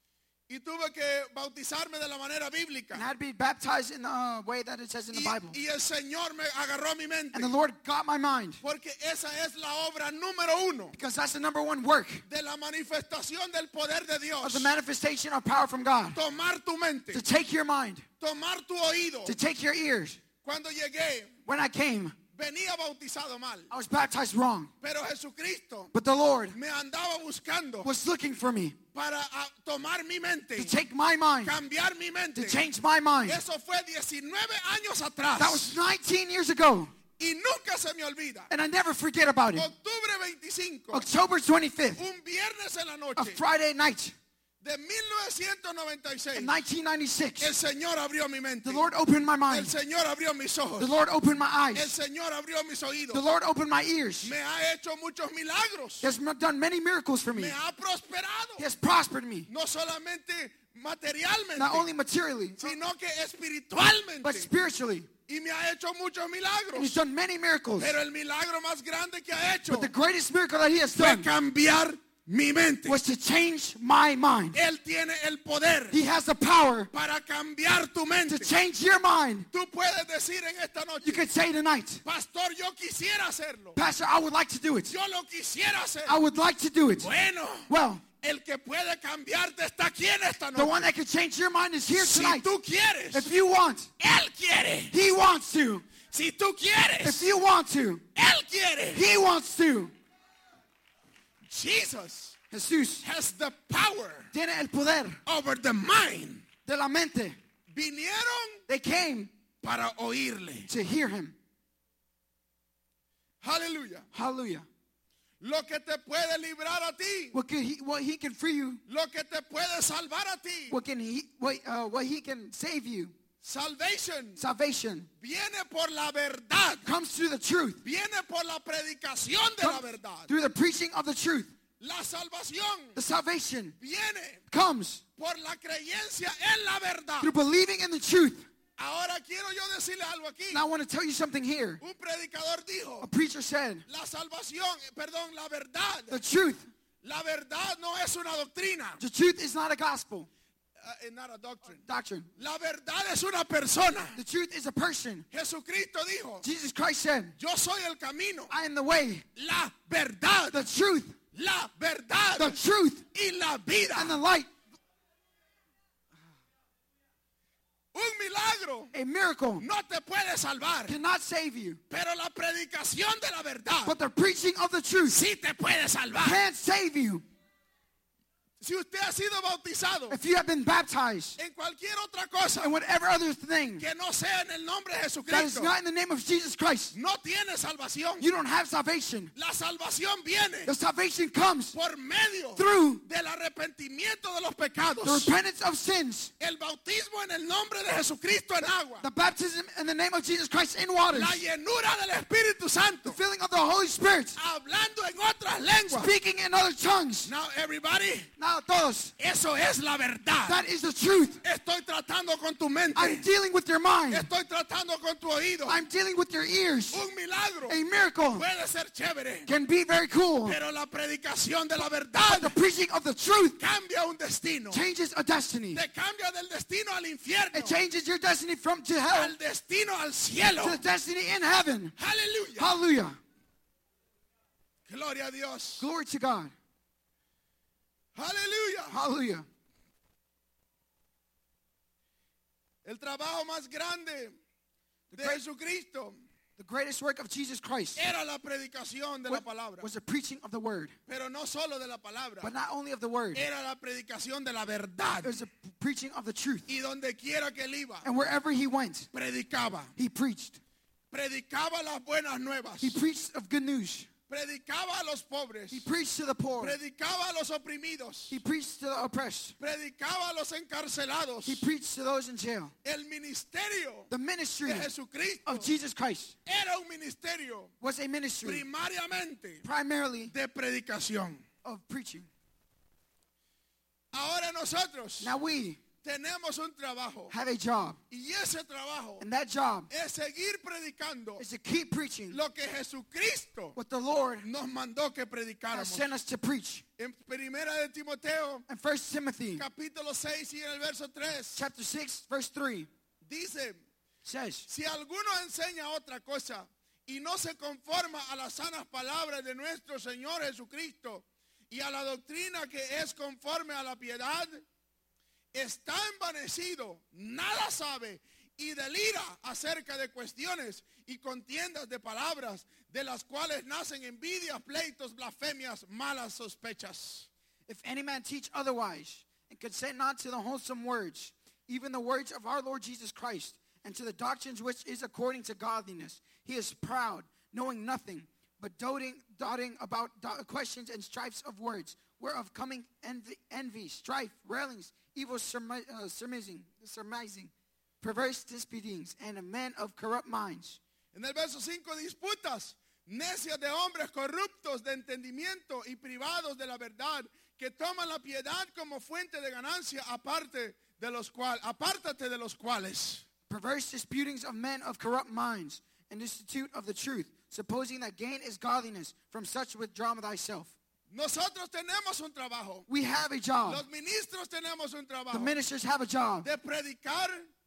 y tuve que bautizarme de la manera bíblica. and I had to be baptized in the uh, way that it says in the Y, Bible. y el Señor me agarró mi mente And the Lord got my mind porque esa es la obra número uno because that's the number one work de la manifestación del poder de of Dios. the manifestation of power from God. Tomar tu mente, To take your mind, tomar tu oído. to take your ears. Cuando llegué, When I came, venía bautizado mal, I was baptized wrong. pero Jesucristo But the Lord me andaba buscando was looking for me para ah, tomar mi mente, to take my mind, cambiar mi mente. to change my mind. Eso fue diecinueve años atrás. That was nineteen years ago, Y nunca se me olvida. and I never forget about it. Octubre veinticinco, October twenty-fifth, un viernes en la a noche Friday night de mil novecientos noventa y seis, in nineteen ninety-six, el Señor abrió mi mente. the Lord opened my El mind. Señor abrió mis ojos. The Lord opened my El eyes. Señor abrió mis The oídos. Lord opened my ears. Me ha hecho muchos milagros. He has done many miracles for me. Me ha prosperado. He has prospered me, No solamente materialmente, not only materially, sino que espiritualmente. but spiritually. Y me ha hecho muchos And He's milagros. done many miracles. Pero el milagro más grande que ha hecho But the greatest miracle that He has fue done cambiar mi mente. was to change my mind. Él tiene el poder He has the power para cambiar tu to mente. change your mind. Tú puedes decir en esta noche, You could say tonight, pastor, yo quisiera hacerlo. Pastor, I would like to do it. Yo lo quisiera hacer. I would like to do it. Bueno, Well, el que puede cambiarte está aquí en esta the noche. one that can change your mind is here Si tonight. tú quieres, If you want, Él quiere. He wants to. Si tú quieres, If you want to, Él quiere. He wants to. Jesus Jesús has the power tiene el poder over the mind. de la mente. Vinieron They came para oírle. to hear him. Aleluya. Hallelujah. Lo que te puede librar a ti, What can he, what he can free you, lo que te puede salvar a ti. what can he, what, uh, what he can save you. Salvation Salvation viene por la verdad. comes through the truth, Viene por la predicación de la comes verdad. through the preaching of the truth. La salvación The salvation viene comes por la creencia en la verdad. through believing in the truth. Ahora quiero yo decirle algo aquí. Now I want to tell you something here. Un predicador A dijo, preacher said, la salvación, perdón, la verdad. the truth, La verdad no es una doctrina. the truth is not a gospel Uh, not a doctrine. doctrine. La verdad es una persona. The truth is a person. Jesucristo dijo, Jesus Christ said, yo soy el camino, I am the way, la verdad, the truth, la verdad the truth, y la vida. and the light. Un milagro A miracle no te puede salvar, cannot save you, pero la predicación de la verdad but the preaching of the truth sí te puede salvar. can save you. Si usted ha sido bautizado If you have been baptized en cualquier otra cosa and whatever other thing que no sea en el nombre de that is Jesucristo, not in the name of Jesus Christ, no tiene salvación. you don't have salvation. La salvación viene The salvation comes por medio through del arrepentimiento de los the pecados. repentance of sins, El bautismo en el nombre de Jesucristo en agua. the baptism in the name of Jesus Christ in waters, La llenura del Espíritu Santo. the filling of the Holy Spirit, Hablando en otras lenguas. speaking in other tongues. Now everybody, Now todos, eso es la verdad. that is the truth. Estoy tratando con tu mente. I'm dealing with your mind. Estoy tratando con tu oído. I'm dealing with your ears. Un milagro A miracle puede ser chévere, can be very cool, pero la predicación de la but verdad the preaching of the truth cambia un destino. changes a destiny. Te cambia del destino al infierno, It changes your destiny from to hell al destino al cielo. to the destiny in heaven. Aleluya. Hallelujah. Gloria a Dios. Glory to God. Aleluya. Hallelujah. El trabajo más grande de Jesucristo The greatest work of Jesus Christ era la predicación de la was, palabra. was the preaching of the word, Pero no solo de la palabra, but not only of the word. era la predicación de la verdad. It was the preaching of the truth. Y donde quiera que él iba, And wherever he went, predicaba. he preached. Predicaba las buenas nuevas. He preached of good news. Predicaba a los pobres. He preached to the poor. Predicaba a los oprimidos. He preached to the oppressed. Predicaba a los encarcelados. He preached to those in jail. El ministerio The ministry de Jesucristo of Jesus Christ era un ministerio was a ministry primariamente primarily de predicación. of preaching. Ahora nosotros Now we tenemos un trabajo have a job, y ese trabajo and that job es seguir predicando is to keep preaching lo que Jesucristo what the Lord nos mandó que has predicáramos. sent us to preach. En Primera de Timoteo, And First Timothy capítulo seis y en el verso tres, chapter six, verse three dice, says, si alguno enseña otra cosa y no se conforma a las sanas palabras de nuestro Señor Jesucristo y a la doctrina que es conforme a la piedad, está envanecido, nada sabe y delira acerca de cuestiones y contiendas de palabras, de las cuales nacen envidias, pleitos, blasfemias, malas sospechas. if any man teach otherwise, and consent not to the wholesome words, even the words of our Lord Jesus Christ, and to the doctrines which is according to godliness, he is proud, knowing nothing, but doting, doting about do- questions and strifes of words, whereof coming envy, envy strife, railings, evil surmi- uh, surmising, surmising, perverse disputings, and a men of corrupt minds. En el verso cinco, disputas necias de hombres corruptos de entendimiento y privados de la verdad, que toman la piedad como fuente de ganancia, aparte de los cuales, apártate de los cuales. Perverse disputings of men of corrupt minds, and destitute of the truth, supposing that gain is godliness. From such withdraw thyself. Nosotros tenemos un trabajo. We have a job. Los ministros tenemos un The trabajo ministers have a job de predicar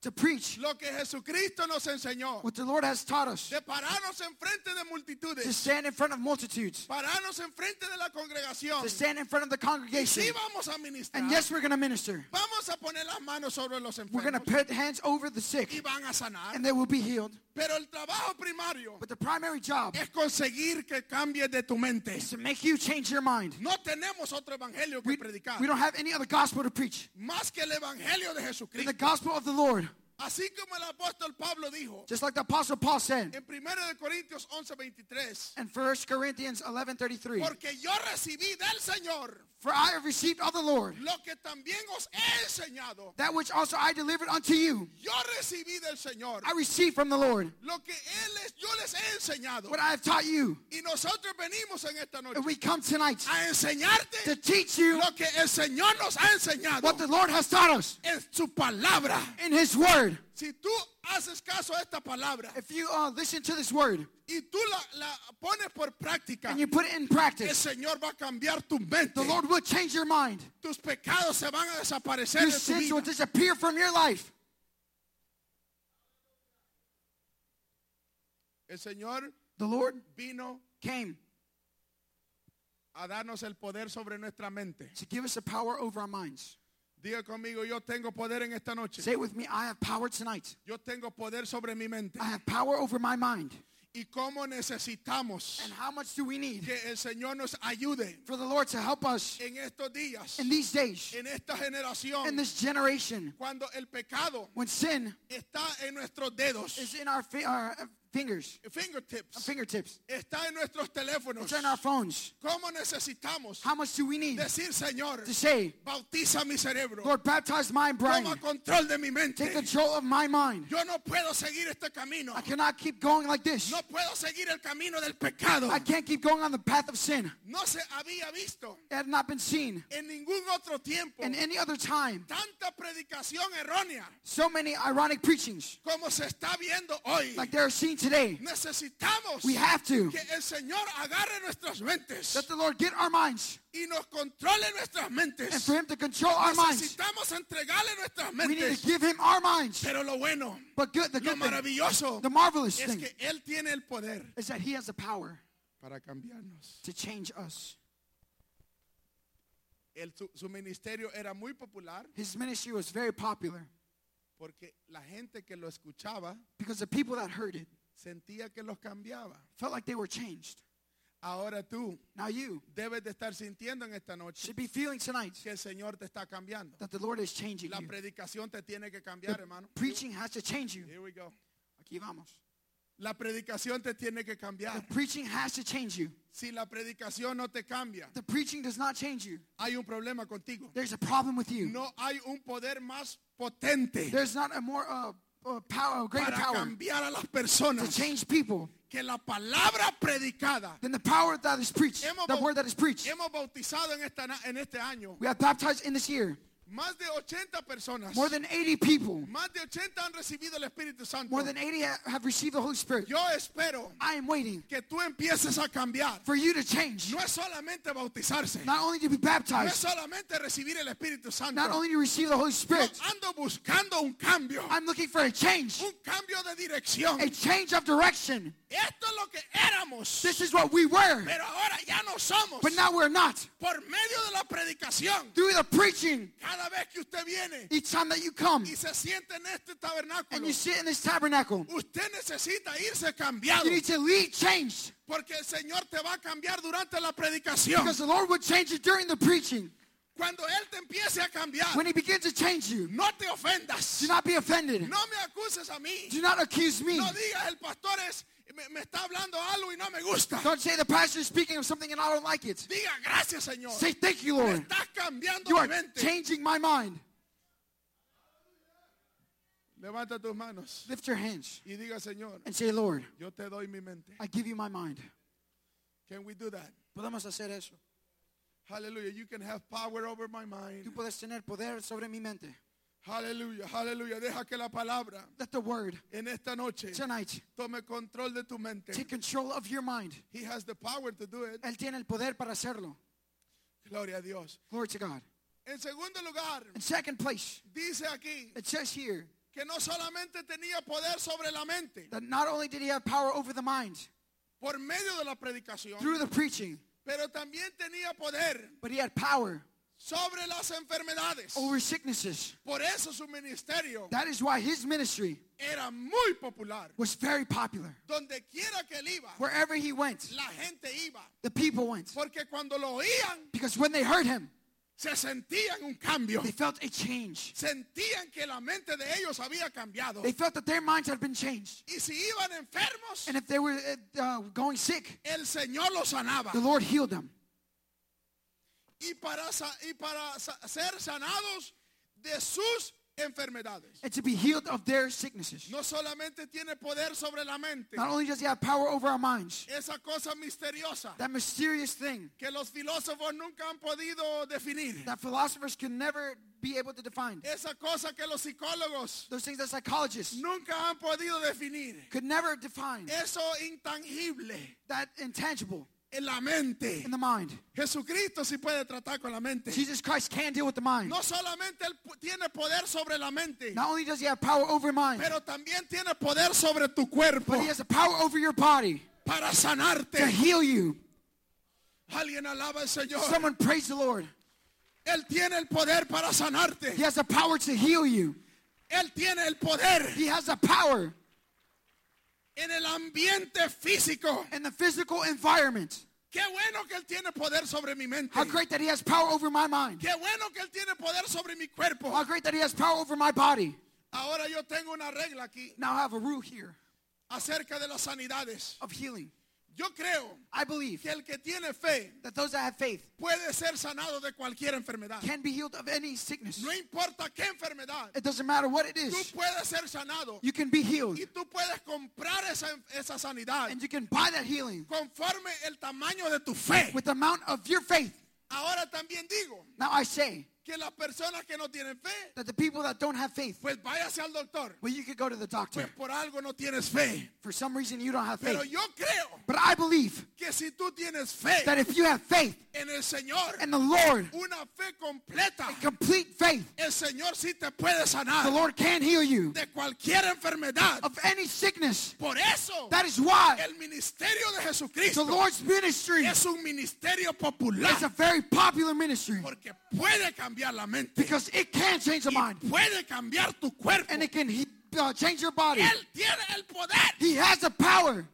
to preach lo que Jesucristo nos enseñó. what the Lord has taught us, De pararnos enfrente de to multitudes. stand in front of multitudes, Pararnos enfrente de la congregación. to stand in front of the Y congregation. sí vamos a ministrar. And yes, we're going to minister. Vamos a poner las manos sobre los We're going to enfermos. put hands over the Y sick, van a sanar. and they will be healed. Pero el trabajo primario But the primary job es conseguir que cambies de tu mente. is to make you change your mind. No tenemos otro evangelio que We, predicar. we don't have any other gospel to preach Más que el evangelio de than Jesucristo. the gospel of the Lord. Así como el apóstol Pablo dijo Just like the Apostle Paul said en primero de Corintios once veintitrés. in First Corinthians eleven thirty-three, Porque yo recibí del Señor for I have received of the Lord lo que también os he enseñado. that which also I delivered unto you. Yo recibí del Señor I received from the Lord lo que él es, yo les he enseñado. what I have taught you. Y nosotros venimos en esta noche And we come tonight a enseñarte to teach you lo que el Señor nos ha enseñado what the Lord has taught us en su palabra. in His Word. Si tú haces caso a esta palabra If you uh, listen to this Word y tú la, la pones por práctica, and you put it in el practice, Señor va a cambiar tu mente. the Lord will change your mind. Tus pecados se van a desaparecer Your de tu sins will vida. disappear from your life. El Señor The Lord vino came a darnos el poder sobre nuestra mente. to give us a power over our minds. Diga conmigo, yo tengo poder en esta noche. Say it with me, I have power tonight. Yo tengo poder sobre mi mente. I have power over my mind. Y cómo necesitamos And how much do we need que el Señor nos ayude for the Lord to help us en estos días, in these days, en esta generación, in this generation, cuando el pecado when sin está en nuestros dedos, is in our, fi- our fingers, our fingertips, fingertips, está en nuestros teléfonos. it's in our phones. ¿Cómo necesitamos How much do we need decir, Señor, to say, bautiza mi cerebro, Lord, baptize my brain, toma control de mi mente? take control of my mind. Yo no puedo seguir este camino. I cannot keep going like this. No puedo seguir el camino del pecado. I can't keep going on the path of sin. No se había visto It had not been seen en ningún otro tiempo in any other time. tanta predicación errónea So many ironic preachings como se está viendo hoy. like they're seen today. Necesitamos We have to. que el Señor agarre nuestras mentes Let the Lord get our minds y nos controle nuestras and mentes. for Him to control our minds. Necesitamos entregarle nuestras We need mentes. to give Him our minds. Pero lo bueno, But good, the lo good thing, maravilloso the marvelous es thing que Él tiene el poder is that He has the power para cambiarnos. to change us. El- su, su ministerio era muy popular His ministry was very popular porque la gente que lo escuchaba because the people that heard it sentía que los cambiaba. felt like they were changed. Ahora tú Now you debes de estar sintiendo en esta noche should be feeling tonight que el Señor te está cambiando. that the Lord is changing La you. predicación te tiene que cambiar, The hermano. preaching has to change you. Here we go. Aquí vamos. La predicación te tiene que The cambiar. preaching has to change you. Si la predicación no te cambia, The preaching does not change you. hay un problema contigo. There's a problem with you. No hay un poder más potente There's not a more uh, uh, power, a greater para power cambiar a las to personas change people que la palabra predicada. than the power that is preached, Hemos the bau- word that is preached. Hemos bautizado en, esta, na- en este año We have baptized in this year más de ochenta personas. more than eighty people. Más de ochenta han recibido el Espíritu Santo. More than eighty ha- have received the Holy Spirit. Yo espero I am waiting que tú empieces a cambiar. for you to change. No es solamente bautizarse. Not only to be No es baptized, solamente recibir el Espíritu Santo. not only to receive the Holy Yo Spirit. ando buscando un cambio. I'm looking for a change, Un cambio de dirección. a change of direction. Esto es lo que éramos. This is what we were, Pero ahora ya no somos. but now we're not. Por medio de la predicación. Through the preaching, Cada vez que usted viene each time that you come y se siente en este and tabernáculo, you sit in this tabernacle, usted necesita irse cambiado. you need to lead changed Porque el Señor te va a cambiar durante la predicación. because the Lord will change you during the preaching. Cuando Él te empiece a cambiar, When He begins to change you, no te ofendas. do not be offended. No me acuses a mí. Do not accuse me. No digas, el pastor es, me, me está hablando algo y no me gusta. Don't say the pastor is speaking of something and I don't like it. Diga, gracias, Señor. Say thank you, Me Lord. estás cambiando You mi are mente. changing my mind. Levanta tus manos Lift your hands y diga, Señor, and say, Lord, yo te doy mi mente. I give you my mind. Can we do that? Podemos hacer eso. Hallelujah. You can have power over my Tú mind. puedes tener poder sobre mi mente. Hallelujah. Hallelujah. Deja que la palabra Let the word en esta noche tonight tome control de tu mente. take control of your mind. He has the power to do it. Él tiene el poder para hacerlo. Gloria a Dios. Glory to God. En segundo lugar, In second place, dice aquí it says here que no solamente tenía poder sobre la mente that not only did he have power over the mind por medio de la predicación, through the preaching, pero también tenía poder but he had power sobre las enfermedades. over sicknesses. Por eso su ministerio That is why his ministry era muy popular. was very popular. Donde quiera que él iba, Wherever he went, la gente iba. the people went. Porque cuando lo oían, Because when they heard him, se sentían un cambio. they felt a change. Sentían que la mente de ellos había cambiado. They felt that their minds had been changed. Y si iban enfermos, And if they were uh, going sick, el Señor los sanaba. the Lord healed them. Y para, sa- y para sa- ser sanados de sus enfermedades. And to be healed of their sicknesses. No solamente tiene poder sobre la mente, Not only does he have power over our minds, esa cosa misteriosa that mysterious thing que los filósofos nunca han podido definir. that philosophers can never be able to define. Esa cosa que los psicólogos Those things that psychologists nunca han podido definir. could never define. Eso intangible That intangible en la mente. in the mind. Jesucristo sí puede tratar con la mente. Jesus Christ can deal with the mind. No solamente Él pu- tiene poder sobre la mente, Not only does he have power over mind, pero también tiene poder sobre tu cuerpo but he has the power over your body para to sanarte. heal you. Alguien alaba al Señor. Someone praise the Lord. Él tiene el poder para sanarte. He has the power to heal you. Él tiene el poder He has the power en el ambiente físico. in the physical environment. Qué bueno que Él tiene poder sobre mi mente. How great that he has power over my mind. Qué bueno que Él tiene poder sobre mi cuerpo. How great that he has power over my body. Ahora yo tengo una regla aquí Now I have a rule here acerca de las sanidades. of healing. Yo creo I believe que el que tiene fe that those that have faith puede ser sanado de cualquier enfermedad. can be healed of any sickness. No importa qué enfermedad, It doesn't matter what it tú is. puedes ser sanado You can be healed. y tú puedes comprar esa, esa sanidad And you can buy that healing conforme el tamaño de tu fe. with the amount of your faith. Ahora también digo Now I say que las personas que no tienen fe, that the people that don't have faith, pues váyase al doctor. well, you could go to the doctor. Pues por algo no tienes fe. For some reason you don't have Pero faith. yo creo But I believe que si tú tienes fe that if you have faith en el Señor, in the Lord, una fe completa, complete faith, el Señor sí te puede the sanar Lord can heal you de cualquier enfermedad. of any sickness. Por eso, That is why el ministerio de the Jesucristo Lord's ministry es un ministerio popular is a very popular ministry porque puede cambiar la mente because it can change the y mind puede cambiar tu cuerpo. and it can he- uh, change your body. Él tiene el poder. He has the power.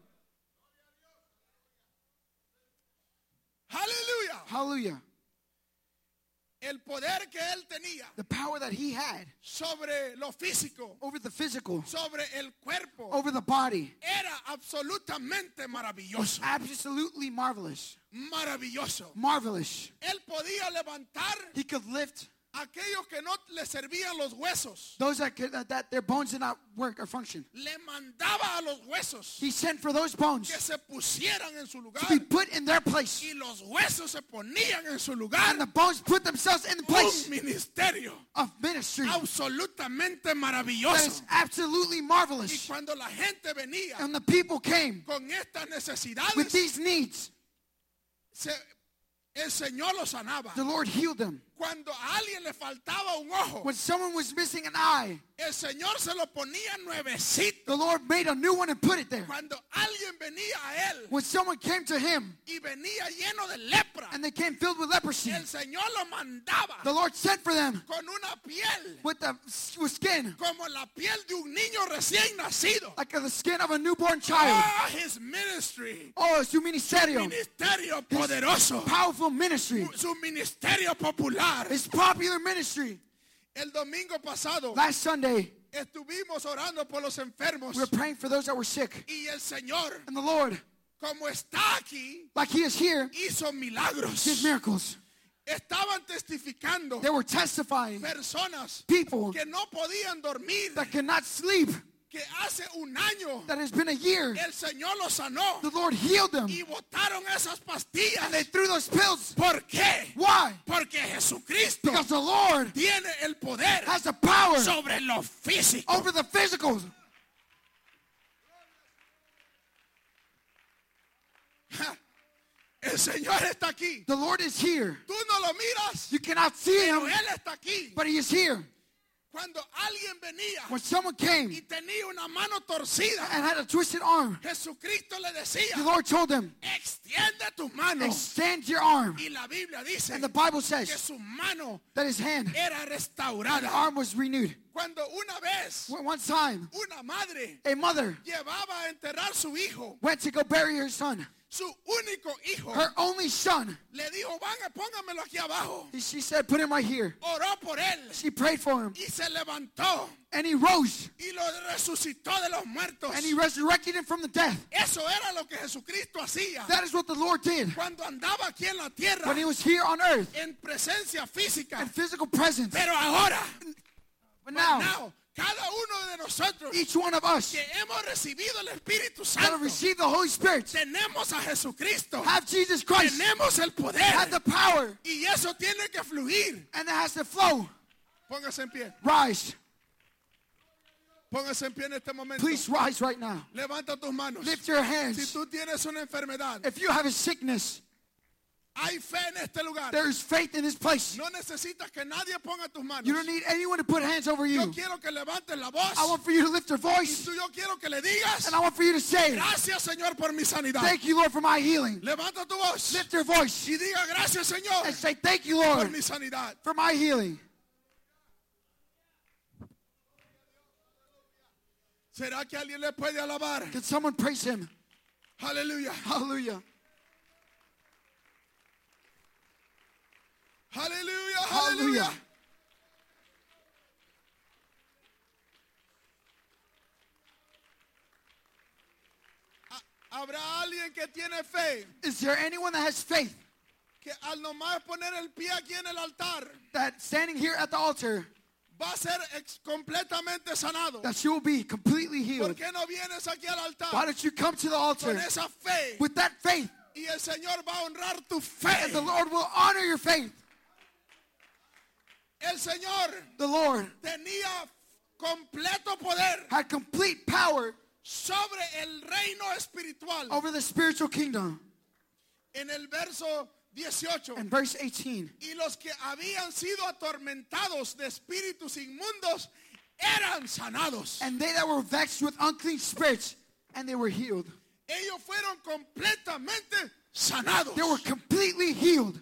Aleluya. Hallelujah. El poder que él tenía The power that he had sobre lo físico, over the physical, sobre el cuerpo, over the body, era absolutamente maravilloso. absolutely marvelous. Maravilloso. Marvelous. Él podía levantar He could lift aquellos que no le servían los huesos. those that, could, uh, that their bones did not work or function. Le mandaba a los huesos He sent for those bones que se pusieran en su lugar to be put in their place. y los huesos se ponían en su lugar. And the bones put themselves in the place Un ministerio of ministry. absolutamente That maravilloso. is absolutely Y marvelous. cuando la gente venía And the people came con estas with necesidades, these needs. se- el Señor los sanaba. The Lord healed them. Cuando a alguien le faltaba un ojo, When someone was missing an eye, el Señor se lo ponía nuevecito. the Lord made a new one and put it there. Cuando alguien venía a él When someone came to him y venía lleno de lepra, and they came filled with leprosy, el Señor lo mandaba the Lord sent for them con una piel with the with skin como la piel de un niño recién nacido. like the skin of a newborn child. Oh, his ministry, Oh, su ministerio, ministerio poderoso, powerful ministry, su ministerio popular. his popular ministry. El domingo pasado Last Sunday, estuvimos orando por los enfermos we were praying for those that were sick. y el Señor, And the Lord, como está aquí, like he is here, hizo did milagros. miracles. Estaban testificando They were testifying personas people que no podían dormir, that cannot sleep, que hace un año that has been a year. el Señor los sanó The Lord healed them. y botaron esas And they pastillas. threw those pills. ¿Por qué? Why? Porque Jesucristo Because the Lord tiene el poder has the power sobre lo físico. over the physical. El Señor está aquí. The Lord is here. Tú no lo miras, You cannot see pero him, Él está aquí. but he is here. Cuando alguien venía When someone came y tenía una mano torcida, and had a twisted arm, Jesucristo le decía, the Lord told them, extiende tu mano. extend your arm. Y la Biblia dice And the Bible que says su mano that his hand, era the restaurada. arm was renewed. Cuando una vez One time, una madre a mother llevaba a enterrar su hijo, went to go bury her son, su único hijo, her only son. le dijo, van, póngamelo aquí abajo. She said, put him right here. Oró por él She prayed for him, y se levantó and he rose, y lo resucitó de los muertos. and he resurrected him from the death. Eso era lo que Jesucristo hacía That is what the Lord did cuando andaba aquí en la tierra when he was here on earth en presencia física. in physical presence. Pero ahora, But but now, now, cada uno de nosotros each one of us que hemos recibido el Espíritu that Santo, have received the Holy Spirit tenemos a Jesucristo, have Jesus Christ, tenemos el poder have the power, y eso tiene que fluir. and it has to flow. Póngase en pie, Rise. póngase en pie en este momento. Please rise right now. Levanta tus manos. Lift your Si hands. tú tienes una enfermedad, If you have a sickness, hay fe en este lugar. there is faith in this place. No necesitas que nadie ponga tus manos. You don't need anyone to put hands over Yo you. quiero que levantes la voz. I want for you to lift your Y voice, tú, yo quiero que le digas, and I want for you to say, gracias Señor por mi sanidad. thank you, Lord, for my healing. Levanta tu voz Lift your voice y diga gracias Señor and say, thank you, por Lord, mi sanidad. for my healing. ¿Será que alguien le puede alabar? Can someone praise him? Aleluya. Hallelujah. Aleluya. Hallelujah. Aleluya. Ha- ¿Habrá alguien que tiene fe Is there anyone that has faith que al nomás poner el pie aquí en el altar that standing here at the altar, va a ser ex- completamente sanado? that you will be completely ¿Por healed? qué no vienes aquí al Why altar don't you come to the con altar esa fe with that faith, y el Señor va a honrar tu fe? and the Lord will honor your faith? El Señor The Lord tenía completo poder had complete power sobre el reino espiritual. over the spiritual kingdom. En el verso dieciocho. In verse eighteen, Y los que habían sido atormentados de espíritus inmundos eran sanados. and they that were vexed with unclean spirits, and they were healed. Ellos fueron completamente sanados. They were completely healed.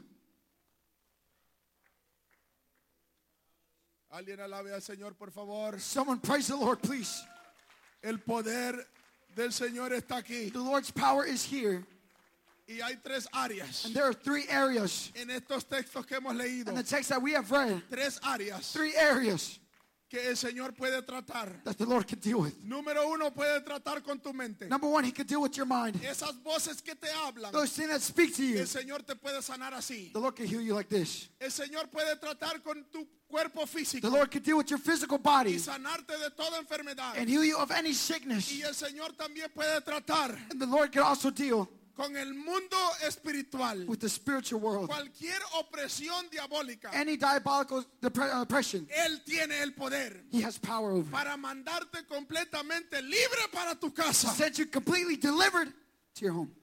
Alguien alabe al Señor, por favor. Someone praise the Lord, please. El poder del Señor está aquí. The Lord's power is here. Y hay tres áreas And there are three areas en estos textos que hemos leído. in the text that we have read. Tres áreas Three areas que el Señor puede tratar. that the Lord can deal with. Número uno, puede tratar con tu mente. Number one, he can deal with your mind. Esas voces que te hablan, Those things that speak to you, el Señor te puede sanar así. the Lord can heal you like this. El Señor puede tratar con tu cuerpo The físico Lord can deal with your physical y body sanarte de toda enfermedad. and heal you of any sickness. Y el Señor también puede tratar And the Lord can also deal con el mundo espiritual. with the spiritual world. Cualquier opresión diabólica, Any diabolical depre- uh, oppression, Él tiene el poder he has power over. para mandarte completamente libre para tu casa. Sent you completely delivered to your home.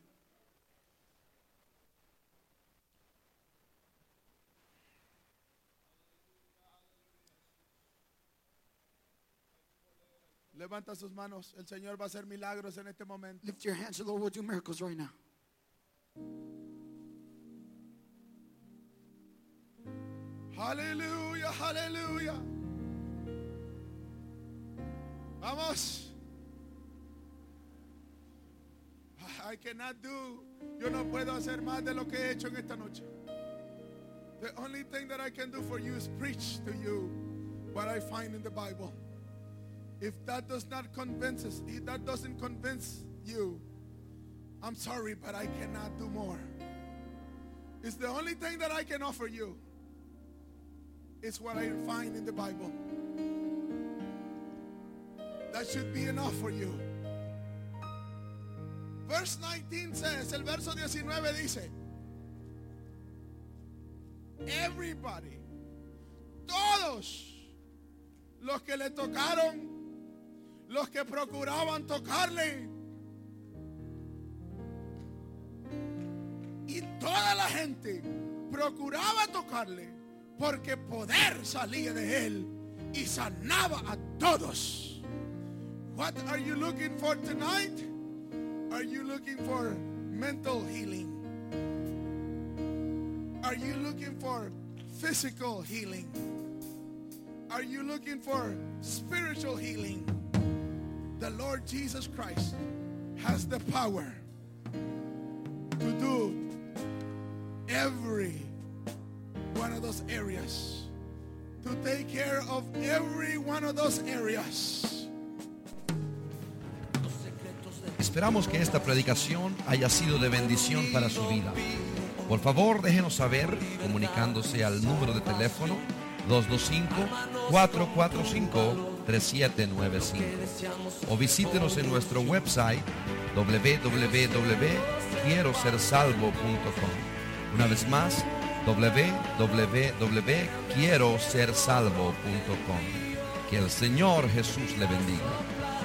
Levanta sus manos. El Señor va a hacer milagros en este momento. Lift your hands. The Lord will do miracles right now. Aleluya, aleluya. Vamos. I cannot do. Yo no puedo hacer más de lo que he hecho en esta noche. The only thing that I can do for you is preach to you what I find in the Bible. If that does not convince us, if that doesn't convince you, I'm sorry, but I cannot do more. It's the only thing that I can offer you. It's what I find in the Bible. That should be enough for you. Verse nineteen says, el verso diecinueve dice, everybody, todos los que le tocaron, los que procuraban tocarle, y toda la gente procuraba tocarle, porque poder salía de él y sanaba a todos. What are you looking for tonight? Are you looking for mental healing? Are you looking for physical healing? Are you looking for spiritual healing? The Lord Jesus Christ has the power to do every one of those areas, to take care of every one of those areas. Esperamos que esta predicación haya sido de bendición para su vida. Por favor, déjenos saber comunicándose al número de teléfono dos dos cinco, cuatro cuatro cinco, tres siete nueve cinco o visítenos en nuestro website w w w punto quiero ser salvo punto com. Una vez más, w w w punto quiero ser salvo punto com. Que el Señor Jesús le bendiga.